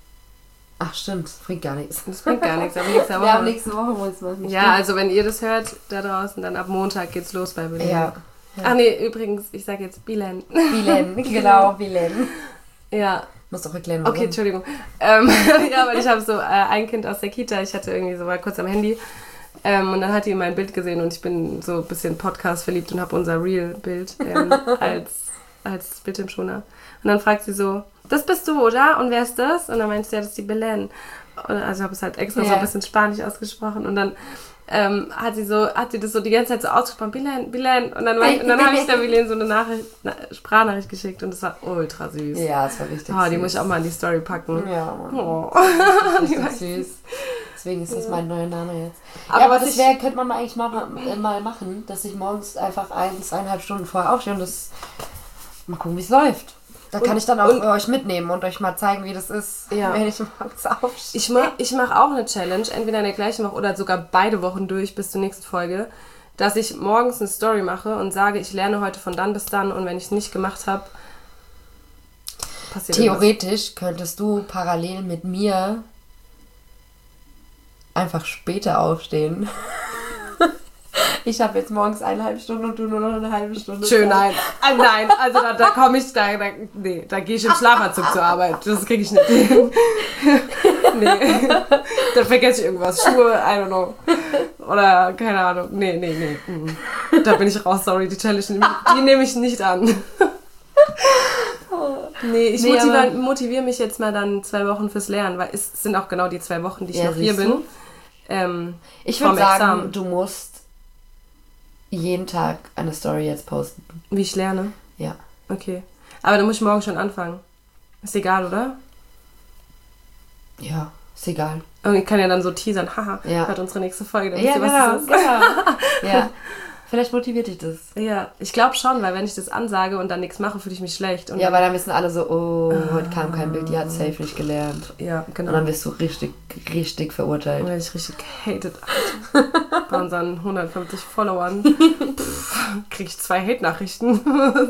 Ach, stimmt. Das bringt gar nichts. Das bringt gar nichts, aber nächste Woche. Ja, ab nächste Woche muss es machen. Ja, also wenn ihr das hört da draußen, dann ab Montag geht's los bei Bilen. Ja. Ja. Ach nee, übrigens, ich sag jetzt Bilen. Bilen, genau, Bilen. Ja, Muss doch erklären, warum. okay, Entschuldigung. Ähm, ja, weil ich habe so äh, ein Kind aus der Kita, ich hatte irgendwie so mal kurz am Handy ähm, und dann hat die mein Bild gesehen und ich bin so ein bisschen Podcast verliebt und habe unser Real-Bild ähm, als, als Bildschirmschoner. Und dann fragt sie so, das bist du, oder? Und wer ist das? Und dann meinte sie, ja, das ist die Belen. Und also ich habe es halt extra so Ja. ein bisschen Spanisch ausgesprochen und dann ähm, hat sie so, hat sie das so die ganze Zeit so ausgesprochen, Bilen, Bilen. Und dann, mein- und dann habe ich der Bilen so eine Nachricht, eine Sprachnachricht geschickt und das war ultra süß. Ja, das war richtig Oh, die süß. muss ich auch mal in die Story packen. Ja, Mann. Oh. Das ist richtig süß. Deswegen ist das mein neuer Name jetzt. Aber ja, aber was das ich- wär, könnte man mal eigentlich mal, äh, mal machen, dass ich morgens einfach eins, eineinhalb Stunden vorher aufstehe und das mal gucken, wie es läuft. Da Und- kann ich dann auch und- euch mitnehmen und euch mal zeigen, wie das ist, Ja. wenn ich morgens aufstehe. Ich mache ich mach auch eine Challenge, entweder in der gleichen Woche oder sogar beide Wochen durch bis zur nächsten Folge, dass ich morgens eine Story mache und sage, ich lerne heute von dann bis dann und wenn ich es nicht gemacht habe, passiert irgendwas. Theoretisch könntest du parallel mit mir einfach später aufstehen. Ich habe jetzt morgens eineinhalb Stunden und du nur noch eine halbe Stunde. Schön, Zeit. nein. Ah, nein, also da, da komme ich, da, da, nee, da gehe ich im Schlafanzug zur Arbeit. Das kriege ich nicht hin. Nee, dann vergesse ich irgendwas. Schuhe, I don't know. Oder, keine Ahnung. Nee, nee, nee. mhm. Da bin ich raus, sorry, die Challenge, die, die nehme ich nicht an. Nee, ich Nee, motiviere aber- motivier mich jetzt mal dann zwei Wochen fürs Lernen, weil es sind auch genau die zwei Wochen, die ich Ja, noch hier siehst bin. du? Ähm, Ich würde vom sagen, Examen. du musst jeden Tag eine Story jetzt posten. Wie ich lerne. Ja. Okay. Aber dann muss ich morgen schon anfangen. Ist egal, oder? Ja, ist egal. Und ich kann ja dann so teasern, haha, Ja. hört unsere nächste Folge, dann Ja, wisst ihr, genau, was das ist. genau. Ja. Vielleicht motiviert dich das. Ja, ich glaube schon, weil wenn ich das ansage und dann nichts mache, fühle ich mich schlecht. Und Ja, dann, weil dann wissen alle so, oh, heute kam kein Bild, die hat safe nicht gelernt. ja, Und genau. dann wirst du richtig, richtig Dann verurteilt. werde ich richtig gehatet, Alter. Bei unseren hundertfünfzig Followern kriege ich zwei Hate-Nachrichten.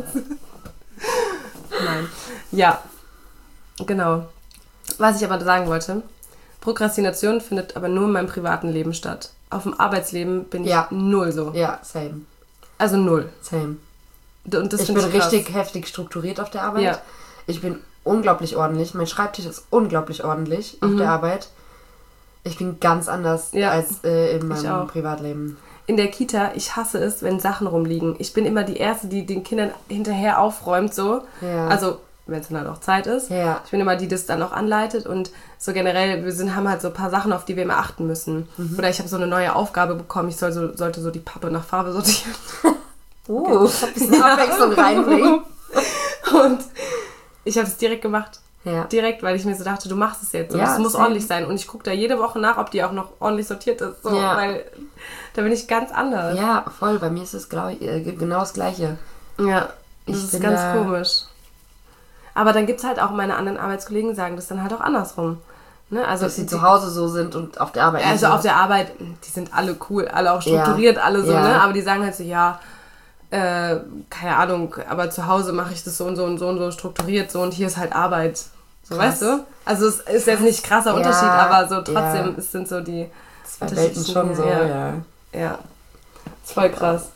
Nein. Ja, genau. Was ich aber sagen wollte, Prokrastination findet aber nur in meinem privaten Leben statt. Auf dem Arbeitsleben bin ich Ja. null so. Ja, same. Also null. Same. Und das Ich finde bin ich krass. richtig heftig strukturiert auf der Arbeit. Ja. Ich bin unglaublich ordentlich. Mein Schreibtisch ist unglaublich ordentlich auf Mhm. der Arbeit. Ich bin ganz anders Ja. als äh, in Ich meinem auch. Privatleben. In der Kita, ich hasse es, wenn Sachen rumliegen. Ich bin immer die Erste, die den Kindern hinterher aufräumt, so. Ja. Also, wenn es dann halt auch Zeit ist. Ja. Ich bin immer die, die das dann auch anleitet und so generell, wir sind, haben halt so ein paar Sachen, auf die wir immer achten müssen. Mhm. Oder ich habe so eine neue Aufgabe bekommen, ich soll so, sollte so die Pappe nach Farbe sortieren. Uh, ein bisschen Abwechslung reinbringen. Und ich habe es direkt gemacht. Ja. Direkt, weil ich mir so dachte, du machst es jetzt. Und Ja, es muss same. ordentlich sein. Und ich gucke da jede Woche nach, ob die auch noch ordentlich sortiert ist. So, Ja. Weil da bin ich ganz anders. Ja, voll. Bei mir ist es glaub ich, äh, genau das Gleiche. Ja, das Ich ist bin ganz da- komisch. Aber dann gibt es halt auch, meine anderen Arbeitskollegen sagen das dann halt auch andersrum. Ne? Also, Dass sie die- zu Hause so sind und auf der Arbeit Also nicht auf so. der Arbeit, die sind alle cool, alle auch strukturiert, Ja. alle so, Ja. ne? Aber die sagen halt so, ja, äh, keine Ahnung, aber zu Hause mache ich das so und so und so und so strukturiert so und hier ist halt Arbeit. So, Krass. weißt du? Also es ist jetzt nicht krasser Ja, Unterschied, aber so trotzdem, ja. es sind so die Zwei Welten schon so, ja. ja. Ja, ist voll krass.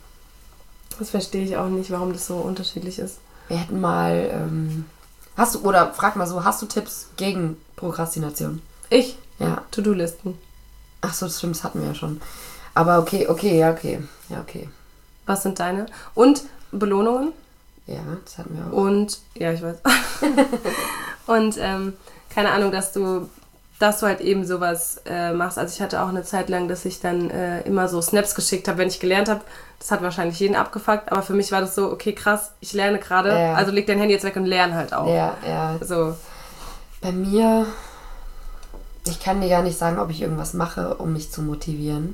Das verstehe ich auch nicht, warum das so unterschiedlich ist. Wir hätten mal, ähm, hast du, oder frag mal so, hast du Tipps gegen Prokrastination? Ich? Ja. To-Do-Listen. Ach so, das stimmt, das hatten wir ja schon. Aber okay, okay, ja, okay. Ja, okay. Was sind deine? Und Belohnungen? Ja, das hatten wir auch. Und, ja, ich weiß. Und, ähm, keine Ahnung, dass du, dass du halt eben sowas äh, machst. Also ich hatte auch eine Zeit lang, dass ich dann äh, immer so Snaps geschickt habe, wenn ich gelernt habe. Das hat wahrscheinlich jeden abgefuckt, aber für mich war das so, okay, krass, ich lerne gerade, Ja. also leg dein Handy jetzt weg und lern halt auch. Ja, ja. So, Bei mir, ich kann dir gar nicht sagen, ob ich irgendwas mache, um mich zu motivieren.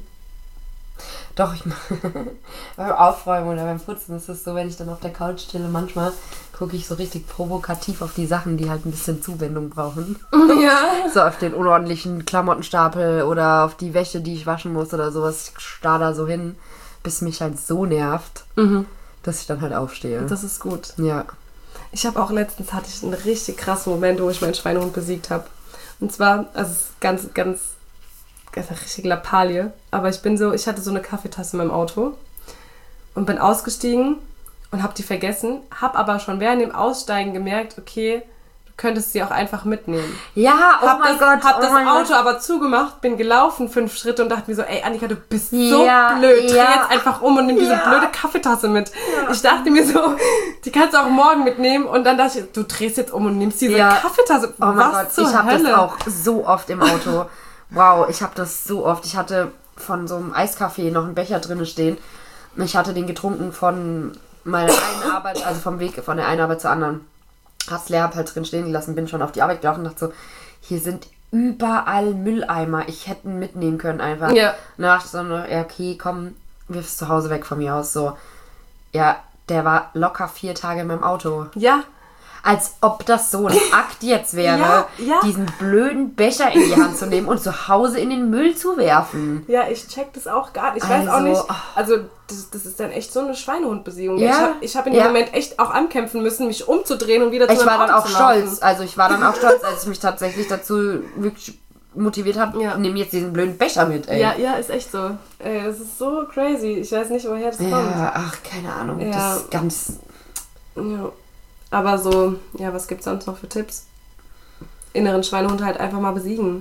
Doch, ich mache beim Aufräumen oder beim Putzen ist es so, wenn ich dann auf der Couch chille, manchmal gucke ich so richtig provokativ auf die Sachen, die halt ein bisschen Zuwendung brauchen. ja. So auf den unordentlichen Klamottenstapel oder auf die Wäsche, die ich waschen muss oder sowas. Ich starr da so hin, bis mich halt so nervt, Mhm. dass ich dann halt aufstehe. Das ist gut. Ja. Ich habe auch letztens, hatte ich einen richtig krassen Moment, wo ich meinen Schweinehund besiegt habe. Und zwar, also es ist ganz, ganz, ganz eine richtige Lappalie, aber ich bin so, ich hatte so eine Kaffeetasse in meinem Auto und bin ausgestiegen und habe die vergessen, habe aber schon während dem Aussteigen gemerkt, okay, du könntest sie auch einfach mitnehmen. Ja, oh hab mein das, Gott. hab oh das mein Auto Gott. aber zugemacht, bin gelaufen fünf Schritte und dachte mir so, ey Annika, du bist so Ja, blöd, dreh ja. jetzt einfach um und nimm diese Ja. blöde Kaffeetasse mit. Ich dachte mir so, die kannst du auch morgen mitnehmen und dann dachte ich, du drehst jetzt um und nimmst diese Ja. Kaffeetasse. Oh mein Was Gott, zur ich habe Hölle? das auch so oft im Auto. Wow, ich habe das so oft. Ich hatte von so einem Eiskaffee noch einen Becher drinne stehen. Ich hatte den getrunken von meiner einen Arbeit, also vom Weg von der einen Arbeit zur anderen. Hab's leer, hab halt drin stehen gelassen, bin schon auf die Arbeit gelaufen und dachte so, hier sind überall Mülleimer. Ich hätte ihn mitnehmen können einfach. Ja. Und dann dachte ich so, ja okay, komm, wirf es zu Hause weg von mir aus. So, ja, der war locker vier Tage in meinem Auto. Ja, Als ob das so ein Akt jetzt wäre, Ja, ja. diesen blöden Becher in die Hand zu nehmen und zu Hause in den Müll zu werfen. ja, ich check das auch gar nicht. Ich weiß auch Also, nicht, ach. also das, das ist dann echt so eine Schweinehundbesiegung. Ja, Ich habe ich hab in dem ja. Moment echt auch ankämpfen müssen, mich umzudrehen und wieder zu Ich meinem war dann Auto auch zu laufen. stolz. Also ich war dann auch stolz, als ich mich tatsächlich dazu wirklich motiviert habe, Ja. nimm jetzt diesen blöden Becher mit, ey. Ja, ja, ist echt so. Ey, das ist so crazy. Ich weiß nicht, woher das kommt. Ja, ach, keine Ahnung. Ja. Das ist ganz... Ja. Aber so, ja, was gibt's sonst noch für Tipps? Inneren Schweinehund halt einfach mal besiegen.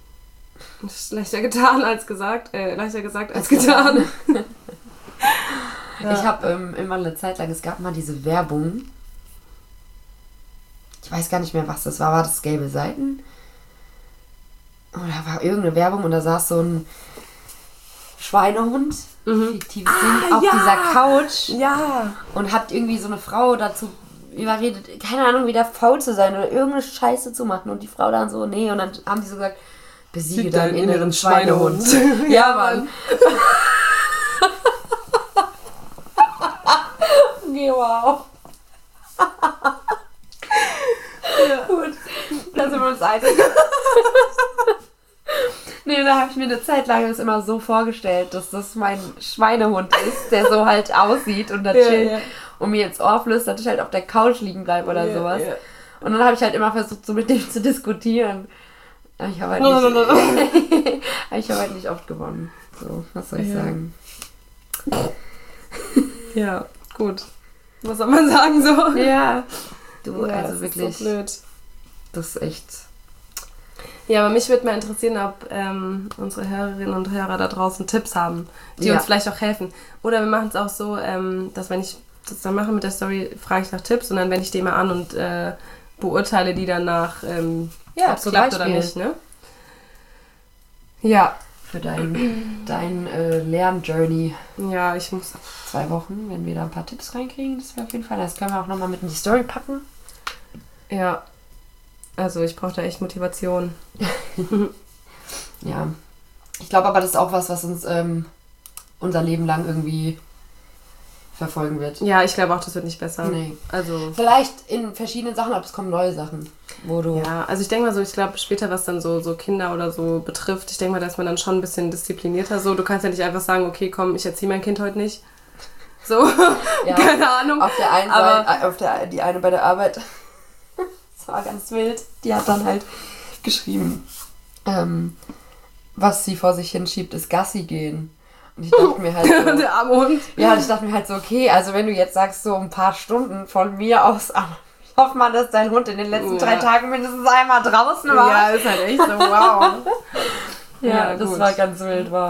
Das ist leichter getan als gesagt, äh, leichter gesagt als getan. Ja. Ich habe ähm, immer eine Zeit lang, es gab mal diese Werbung. Ich weiß gar nicht mehr, was das war. War das gelbe Seiten? Oder war irgendeine Werbung und da saß so ein Schweinehund, fiktives Ding, auf ja. dieser Couch Ja. und hat irgendwie so eine Frau dazu überredet, keine Ahnung, wieder faul zu sein oder irgendeine Scheiße zu machen. Und die Frau dann so, nee. Und dann haben die so gesagt, besiege Sieg deinen deinen inneren inneren Schweinehund. Schweinehund. Ja, Ja, Mann. Okay, wow. Gut, da sind wir uns einig. Nee, da habe ich mir eine Zeit lang das immer so vorgestellt, dass das mein Schweinehund ist, der so halt aussieht und da Ja, chillt ja. und mir ins Ohr flüstert, dass ich halt auf der Couch liegen bleibe oder Ja, sowas. ja. Und dann habe ich halt immer versucht, so mit dem zu diskutieren. Aber ich habe halt, No, no, nicht- no, no. Aber ich habe halt nicht oft gewonnen. So, was soll ich Ja. sagen? Ja, gut. Was soll man sagen so? Ja. Du, Ja, also das wirklich, Ist so blöd. das ist echt... Ja, aber mich würde mal interessieren, ob ähm, unsere Hörerinnen und Hörer da draußen Tipps haben, die Ja. uns vielleicht auch helfen. Oder wir machen es auch so, ähm, dass wenn ich das dann mache mit der Story, frage ich nach Tipps und dann wende ich die mal an und äh, beurteile die dann nach, ähm, Ja, ob es zum klappt oder Beispiel. nicht. Ne? Ja, für dein, dein äh, Lernjourney. Ja, ich muss... Zwei Wochen, wenn wir da ein paar Tipps reinkriegen, das wäre auf jeden Fall. Das können wir auch nochmal mit in die Story packen. Ja, also ich brauche da echt Motivation. Ja, ich glaube aber, das ist auch was, was uns ähm, unser Leben lang irgendwie verfolgen wird. Ja, ich glaube auch, das wird nicht besser. Nee. Also... Vielleicht in verschiedenen Sachen, aber es kommen neue Sachen, wo du... Ja, also ich denke mal so, ich glaube später, was dann so, so Kinder oder so betrifft, ich denke mal, da ist man dann schon ein bisschen disziplinierter. So, du kannst ja nicht einfach sagen, okay, komm, ich erziehe mein Kind heute nicht. So, Ja, keine Ahnung. Auf der einen aber Seite, auf der, die eine bei der Arbeit, das war ganz wild, die hat dann halt geschrieben, ähm, was sie vor sich hinschiebt, ist Gassi gehen. Und ich dachte mir halt so, der arme Hund. ja, ich dachte mir halt so, okay, also wenn du jetzt sagst, so ein paar Stunden von mir aus, aber ich hoffe mal, dass dein Hund in den letzten Ja. drei Tagen mindestens einmal draußen war. Ja, ist halt echt so, wow. Ja, Ja, das gut. war ganz wild, war.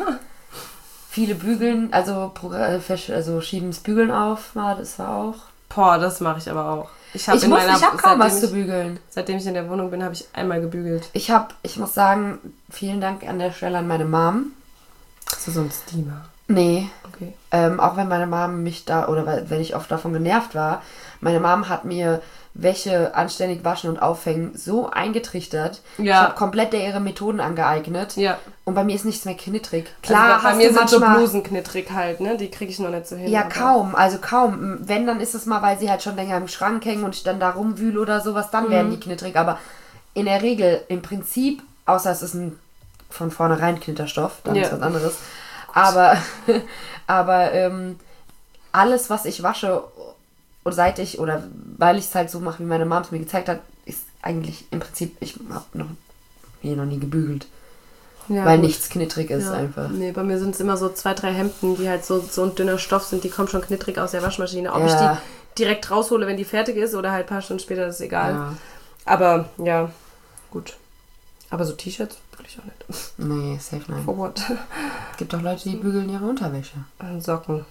Viele bügeln, also, pro- äh, versch- also schieben das Bügeln auf, war, das war auch. Boah, das mache ich aber auch. Ich habe Ich in muss, meiner, ich hab kaum was seitdem zu ich, bügeln. seitdem ich in der Wohnung bin, habe ich einmal gebügelt. Ich hab, ich muss sagen, vielen Dank an der Stelle an meine Mom. Hast du so ein Steamer? Nee, Okay. ähm, auch wenn meine Mom mich da, oder weil- wenn ich oft davon genervt war, meine Mom hat mir Wäsche anständig waschen und aufhängen so eingetrichtert. Ja. Ich habe komplett der ihre Methoden angeeignet. Ja. Und bei mir ist nichts mehr knittrig. Klar, also bei, bei hast mir du sind so manchmal- Blusen knittrig halt, ne? Die kriege ich noch nicht so hin. Ja, aber- kaum, also kaum. Wenn, dann ist es mal, weil sie halt schon länger im Schrank hängen und ich dann da rumwühle oder sowas, dann werden die knittrig. Aber in der Regel, im Prinzip, außer es ist ein von vornherein Knitterstoff, dann Ja. ist was anderes. Aber, aber ähm, alles, was ich wasche, und seit ich, oder weil ich es halt so mache, wie meine Mom es mir gezeigt hat, ist eigentlich im Prinzip, ich habe noch, hier noch nie gebügelt. Ja, weil gut. nichts knittrig ist Ja. einfach. Nee, bei mir sind es immer so zwei, drei Hemden, die halt so, so ein dünner Stoff sind, die kommen schon knittrig aus der Waschmaschine. Ob Ja. ich die direkt raushole, wenn die fertig ist oder halt ein paar Stunden später, das ist egal. Ja. Aber ja, gut. Aber so T-Shirts will ich auch nicht. Nee, safe nein. For what? Es gibt auch Leute, die bügeln ihre Unterwäsche. Und Socken.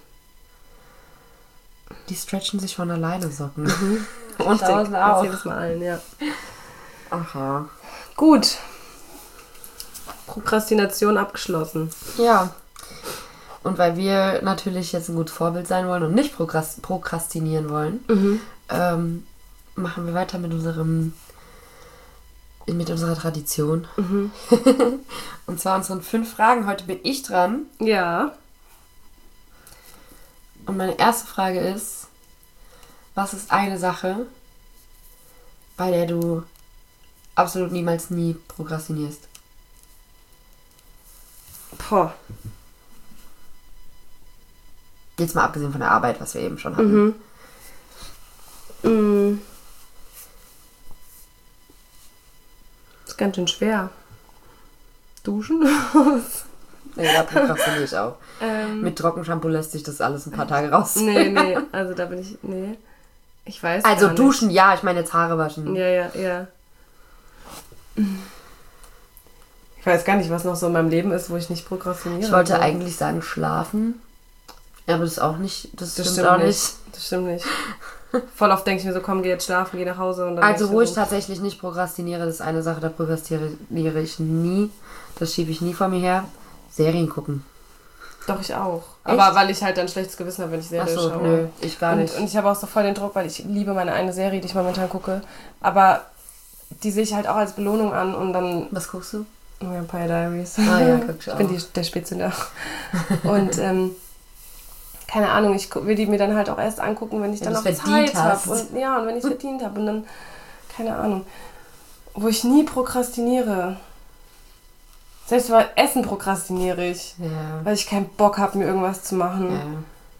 Die stretchen sich von alleine, Socken. Und Richtig. draußen auch. Erzähl das mal allen, ja. Ach ja. Gut. Prokrastination abgeschlossen. Ja. Und weil wir natürlich jetzt ein gutes Vorbild sein wollen und nicht prokrast- prokrastinieren wollen, ähm, machen wir weiter mit unserem mit unserer Tradition. Und zwar unseren fünf Fragen. Heute bin ich dran. Ja. Und meine erste Frage ist, was ist eine Sache, bei der du absolut niemals nie prokrastinierst? Boah. Jetzt mal abgesehen von der Arbeit, was wir eben schon hatten. Mm. Ist ganz schön schwer. Duschen? Nee, da prokrastiniere ich auch. ähm, Mit Trockenshampoo lässt sich das alles ein paar Tage raus. nee, nee, also da bin ich, nee. Ich weiß Also gar duschen, ja, ich meine jetzt Haare waschen. nicht. Ja, ja, ja. Ich weiß gar nicht, was noch so in meinem Leben ist, wo ich nicht prokrastiniere. Ich wollte Also, eigentlich sagen schlafen, aber das ist auch nicht, das, das stimmt, stimmt auch nicht. nicht. Das stimmt nicht. Voll oft denke ich mir so, komm, geh jetzt schlafen, geh nach Hause. Und dann Also denk wo ich so, tatsächlich nicht prokrastiniere, das ist eine Sache, da prokrastiniere ich nie. Das schiebe ich nie vor mir her. Serien gucken. Doch, ich auch. Echt? Aber weil ich halt dann schlechtes Gewissen habe, wenn ich Serie Achso, schaue. nö, ich gar und, nicht. Und ich habe auch so voll den Druck, weil ich liebe meine eine Serie, die ich momentan gucke. Aber die sehe ich halt auch als Belohnung an und dann Was guckst du? Vampire Diaries. Ah ja, guck ich Ich auch. bin die, der Spätzünder. Und ähm, keine Ahnung, ich gu- will die mir dann halt auch erst angucken, wenn ich Wenn dann auch du's verdient Zeit habe. hast. Und ja, und wenn ich es verdient habe. Und dann, keine Ahnung. Wo ich nie prokrastiniere. Selbst bei Essen prokrastiniere ich. Ja. Weil ich keinen Bock habe, mir irgendwas zu machen. ja.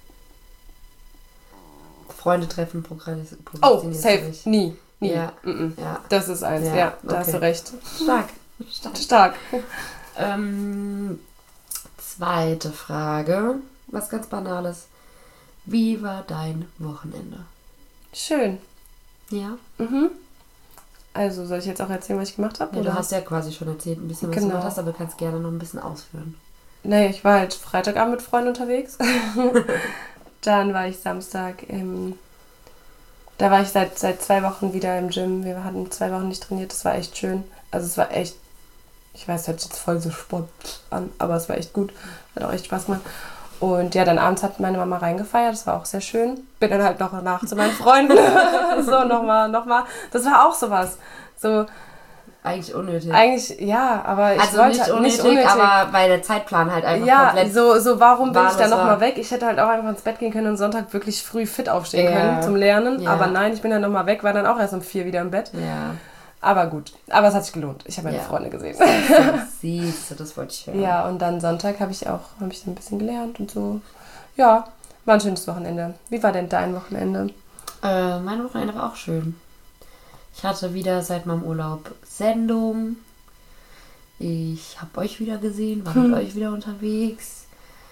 Freunde treffen, prokrast- Oh, prokrastinierst du safe. nicht. Nie. Nie. Ja. Mm-mm. Ja. Das ist eins. Ja, Ja, da okay. hast du recht. Stark. Stark. Stark. Ähm, zweite Frage. Was ganz Banales. Wie war dein Wochenende? Schön. Ja. Mhm. Also, soll ich jetzt auch erzählen, was ich gemacht habe? Ja, du hast ja quasi schon erzählt, ein bisschen was Genau. du gemacht hast, aber du kannst gerne noch ein bisschen ausführen. Nee, ich war halt Freitagabend mit Freunden unterwegs. Dann war ich Samstag im... Da war ich seit, seit zwei Wochen wieder im Gym. Wir hatten zwei Wochen nicht trainiert. Das war echt schön. Also es war echt Ich weiß, das hört sich jetzt voll so Sport an, aber es war echt gut. Hat auch echt Spaß gemacht. Und ja, dann abends hat meine Mama reingefeiert, das war auch sehr schön. Bin dann halt noch nach zu meinen Freunden. so, nochmal, nochmal. Das war auch sowas. So, Eigentlich unnötig. eigentlich, ja, aber ich also wollte nicht unnötig, nicht unnötig, aber weil der Zeitplan halt einfach ja, komplett... so, so warum bin ich da wahllos nochmal war. weg? Ich hätte halt auch einfach ins Bett gehen können und Sonntag wirklich früh fit aufstehen Ja. können zum Lernen. Ja. Aber nein, ich bin dann nochmal weg, war dann auch erst um vier wieder im Bett. Ja, Aber gut, aber es hat sich gelohnt. Ich habe meine Ja. Freunde gesehen. siehst du, das wollte ich hören. Ja, und dann Sonntag habe ich auch habe ich dann ein bisschen gelernt und so. Ja, war ein schönes Wochenende. Wie war denn dein Wochenende? Äh, mein Wochenende war auch schön. Ich hatte wieder seit meinem Urlaub Sendung. Ich habe euch wieder gesehen, war mit euch wieder unterwegs.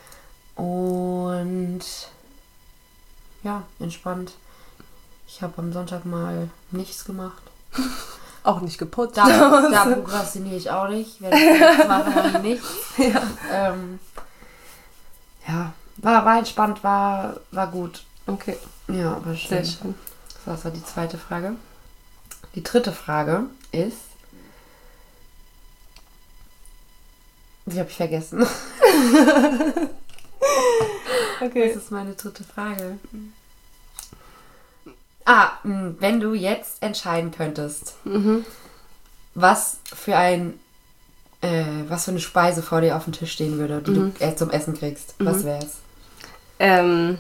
Und ja, entspannt. Ich habe am Sonntag mal nichts gemacht. Auch nicht geputzt. Da, da prokrastiniere ich auch nicht. Wenn ich nichts mache, mache ich nichts. Ja. Ähm, ja, war, war entspannt, war, war gut. Okay, Ja, aber sehr schön. schön. Das war die zweite Frage. Die dritte Frage ist... Die habe ich vergessen. Okay. Das ist meine dritte Frage. Ah, mh, wenn du jetzt entscheiden könntest, Mhm. was für ein... Äh, was für eine Speise vor dir auf dem Tisch stehen würde, die Mhm. du äh, zum Essen kriegst. Was wär's? Ähm,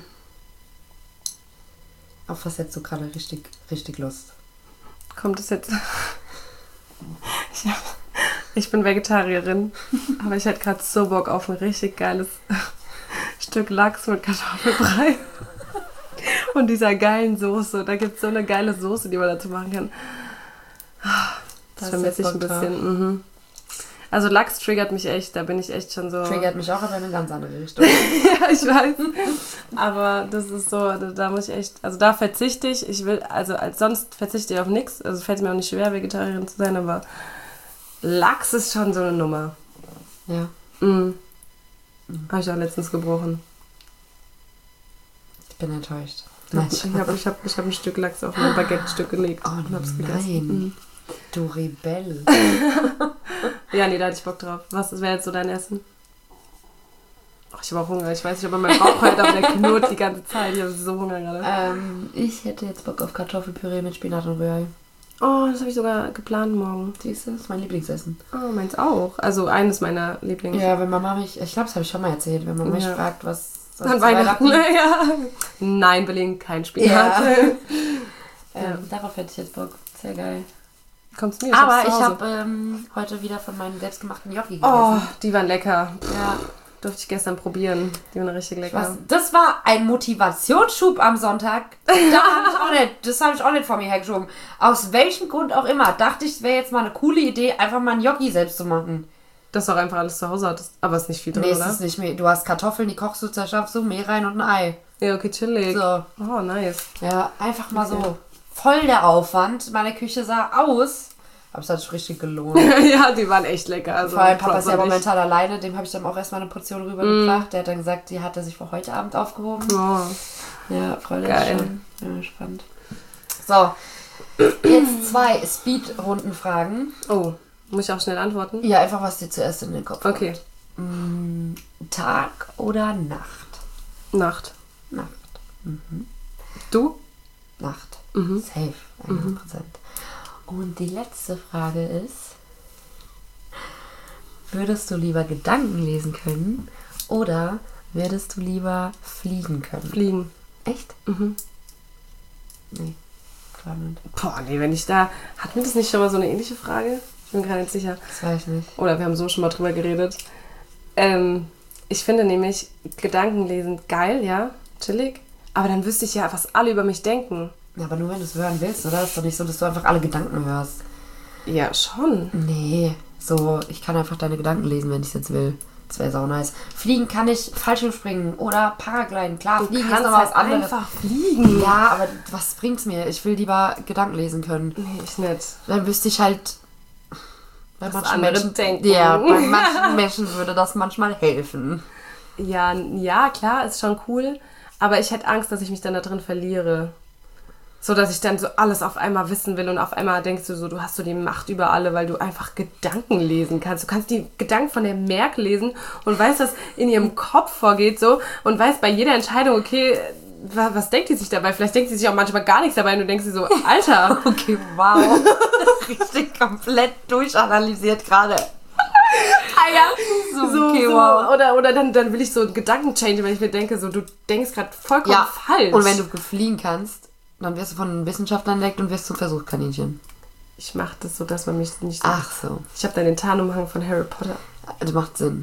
Auf was hättest du gerade richtig, richtig Lust? kommt es jetzt... ich, hab, ich bin Vegetarierin, aber ich hätte gerade so Bock auf ein richtig geiles Stück Lachs mit Kartoffelbrei. Und dieser geilen Soße. Da gibt es so eine geile Soße, die man dazu machen kann. Das hast vermisse ich jetzt ein Bock drauf. bisschen. Mhm. Also Lachs triggert mich echt, da bin ich echt schon so... Triggert mich auch, aber in eine ganz andere Richtung. ja, ich weiß. Aber das ist so, da, da muss ich echt... Also da verzichte ich. Ich will, also als sonst verzichte ich auf nichts. Also fällt mir auch nicht schwer, Vegetarierin zu sein, aber Lachs ist schon so eine Nummer. Ja. Mhm. Habe ich auch letztens gebrochen. Ich bin enttäuscht. Ich habe ich hab, ich hab ein Stück Lachs auf mein Baguette-Stück gelegt Oh und hab's nein. gegessen. Mhm. Du Rebell. Ja, nee, da hatte ich Bock drauf. Was wäre jetzt so dein Essen? Oh, ich habe auch Hunger. Ich weiß nicht, ob mein Bauch halt auf der knurrt die ganze Zeit. Ich habe so Hunger gerade. ähm, ich hätte jetzt Bock auf Kartoffelpüree mit Spinat und Rührei. Oh, das habe ich sogar geplant morgen. Siehst du, das ist mein Lieblingsessen. Oh, meins auch. Also eines meiner Lieblings. Ja, wenn Mama mich, ich glaube, das habe ich schon mal erzählt, wenn Mama mich Ja. fragt, was was An zu Weihnachten. Ja. Nein, Berlin, kein Spinat. Ja. Ja. Ähm, darauf hätte ich jetzt Bock. Sehr geil. Kommst du mir? Aber hab's ich zu Hause. habe ähm, heute wieder von meinen selbstgemachten Gnocchi Oh, gegessen. die waren lecker. Ja. Durfte ich gestern probieren. Die waren richtig lecker. Was, das war ein Motivationsschub am Sonntag. Da hab ich auch nicht, das habe ich auch nicht vor mir hergeschoben. Aus welchem Grund auch immer dachte ich, es wäre jetzt mal eine coole Idee, einfach mal ein Gnocchi selbst zu machen. Dass du auch einfach alles zu Hause hattest. Aber ist nicht viel drin, Nee, es oder? ist nicht mehr. Du hast Kartoffeln, die kochst du, zerschafst du, Mehl rein und ein Ei. Ja, okay, chillig. So. Oh, nice. Ja, einfach mal Okay. so. Voll der Aufwand. Meine Küche sah aus. Aber es hat sich richtig gelohnt. ja, die waren echt lecker. Also Vor allem Papa ist ja proper momentan alleine. Dem habe ich dann auch erstmal eine Portion rübergebracht. Der hat dann gesagt, die hat er sich für heute Abend aufgehoben. nicht. Oh. Ja, freut mich Geil. schon. Ja, spannend. So, jetzt zwei Speed-Runden-Fragen. oh, muss ich auch schnell antworten? Ja, einfach was dir zuerst in den Kopf Okay. kommt. Mm, Tag oder Nacht? Nacht. Nacht. Du? Nacht. Mhm. Safe, hundert Prozent. Und die letzte Frage ist, würdest du lieber Gedanken lesen können oder würdest du lieber fliegen können? Fliegen. Echt? Mhm. Nee, klar nicht. Boah, nee, wenn ich da... Hatten wir das nicht schon mal so eine ähnliche Frage? Ich bin gerade nicht sicher. Das weiß ich nicht. Oder wir haben so schon mal drüber geredet. Ähm, ich finde nämlich Gedankenlesen geil, ja, chillig. Aber dann wüsste ich ja, was alle über mich denken. Ja, aber nur wenn du es hören willst, oder? Ist doch nicht so, dass du einfach alle Gedanken hörst. Ja, schon. Nee, so, ich kann einfach deine Gedanken lesen, wenn ich es jetzt will. Das wäre sau nice. Fliegen kann ich, Fallschirmspringen oder Paragliden. Klar, Du Fliegen ist kannst noch was halt anderes. einfach fliegen. Ja, aber was bringt's mir? Ich will lieber Gedanken lesen können. Nee, ich nicht. Dann wüsste ich halt, bei Was manchen andere Menschen denken. Ja, bei manchen Menschen würde das manchmal helfen. Ja, ja, klar, ist schon cool. Aber ich hätte Angst, dass ich mich dann da drin verliere. So, dass ich dann so alles auf einmal wissen will und auf einmal denkst du so, du hast so die Macht über alle, weil du einfach Gedanken lesen kannst. Du kannst die Gedanken von der Merkel lesen und weißt, was in ihrem Kopf vorgeht so und weißt bei jeder Entscheidung, okay, was, was denkt die sich dabei? Vielleicht denkt sie sich auch manchmal gar nichts dabei und du denkst dir so, Alter. Okay, wow. Richtig komplett durchanalysiert gerade. Ah ja, so, so, okay, so. Wow. Oder, oder dann, dann will ich so einen Gedanken-Change, wenn ich mir denke, so, du denkst gerade vollkommen Ja, falsch. und wenn du fliehen kannst, dann wirst du von Wissenschaftlern entdeckt und wirst zum Versuchskaninchen. Ich mach das so, dass man mich nicht... Ach so. Ich habe dann den Tarnumhang von Harry Potter. Das macht Sinn.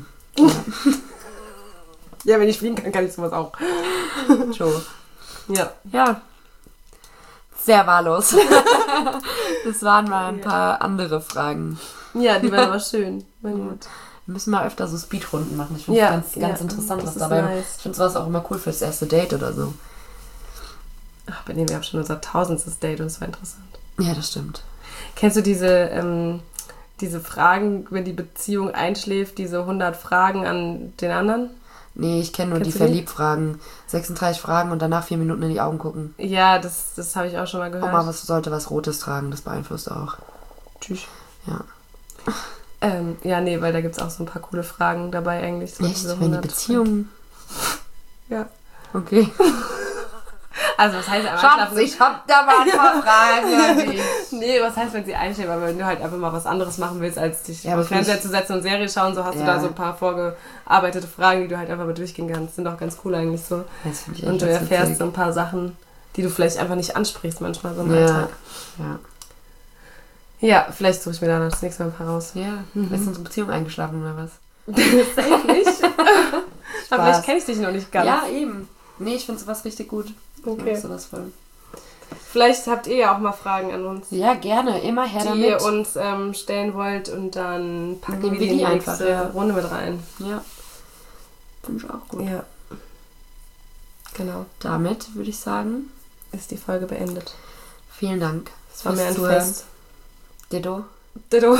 Ja, wenn ich fliegen kann, kann ich sowas auch. Joe. Ja. Ja. Sehr wahllos. Das waren mal ein paar andere Fragen. Ja, die waren aber schön. War gut. Wir müssen mal öfter so Speedrunden machen. Ich finde es Ja, ganz, ganz ja, interessant, das was ist dabei nice. Ich finde sowas auch immer cool fürs erste Date oder so. Ach, bei dem wir haben schon unser tausendstes Date und es war interessant. Ja, das stimmt. Kennst du diese, ähm, diese Fragen, wenn die Beziehung einschläft, diese hundert Fragen an den anderen? Nee, ich kenne nur Kennst die du die? Verliebfragen. sechsunddreißig Fragen und danach vier Minuten in die Augen gucken. Ja, das, das habe ich auch schon mal gehört. Oma was sollte was Rotes tragen, das beeinflusst auch. Tschüss. Ja. Ähm, ja, nee, weil da gibt es auch so ein paar coole Fragen dabei eigentlich. So Echt? diese Wenn die hundert Beziehung... Ja. Okay. Also, was heißt einmal Schatz, schlafen? ich hab da mal ein paar Fragen an dich. Nee, was heißt, wenn sie einschläft? Aber wenn du halt einfach mal was anderes machen willst, als dich Ja, aber auf Fernseher ich- zu setzen und Serie schauen, so hast du Ja. da so ein paar vorgearbeitete Fragen, die du halt einfach mal durchgehen kannst. Sind auch ganz cool eigentlich so. Das finde ich Und echt du ganz erfährst witzig. so ein paar Sachen, die du vielleicht einfach nicht ansprichst manchmal so im Ja. Alltag. Ja. Ja, vielleicht suche ich mir da das nächste Mal ein paar raus. Ja. Ist unsere Beziehung eingeschlafen oder was? Safe nicht. Aber vielleicht kenne ich dich noch nicht ganz. Ja, eben. Nee, ich finde sowas richtig gut. Okay. Ich mag sowas voll. Vielleicht habt ihr ja auch mal Fragen an uns, Ja, gerne. Immer her die damit. ihr uns ähm, stellen wollt und dann packen Nehmen wir wir die in die die einfach, nächste ja. Runde mit rein. Ja. Finde ich auch gut. Ja. Genau. Damit würde ich sagen, Ist die Folge beendet. vielen Dank. Es war mir ein Zuhören. Fest. Ditto. Ditto.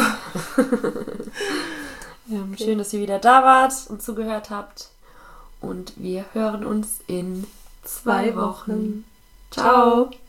Ähm, Schön, dass ihr wieder da wart und zugehört habt. Und wir hören uns in zwei, Zwei Wochen. Wochen. Ciao. Ciao.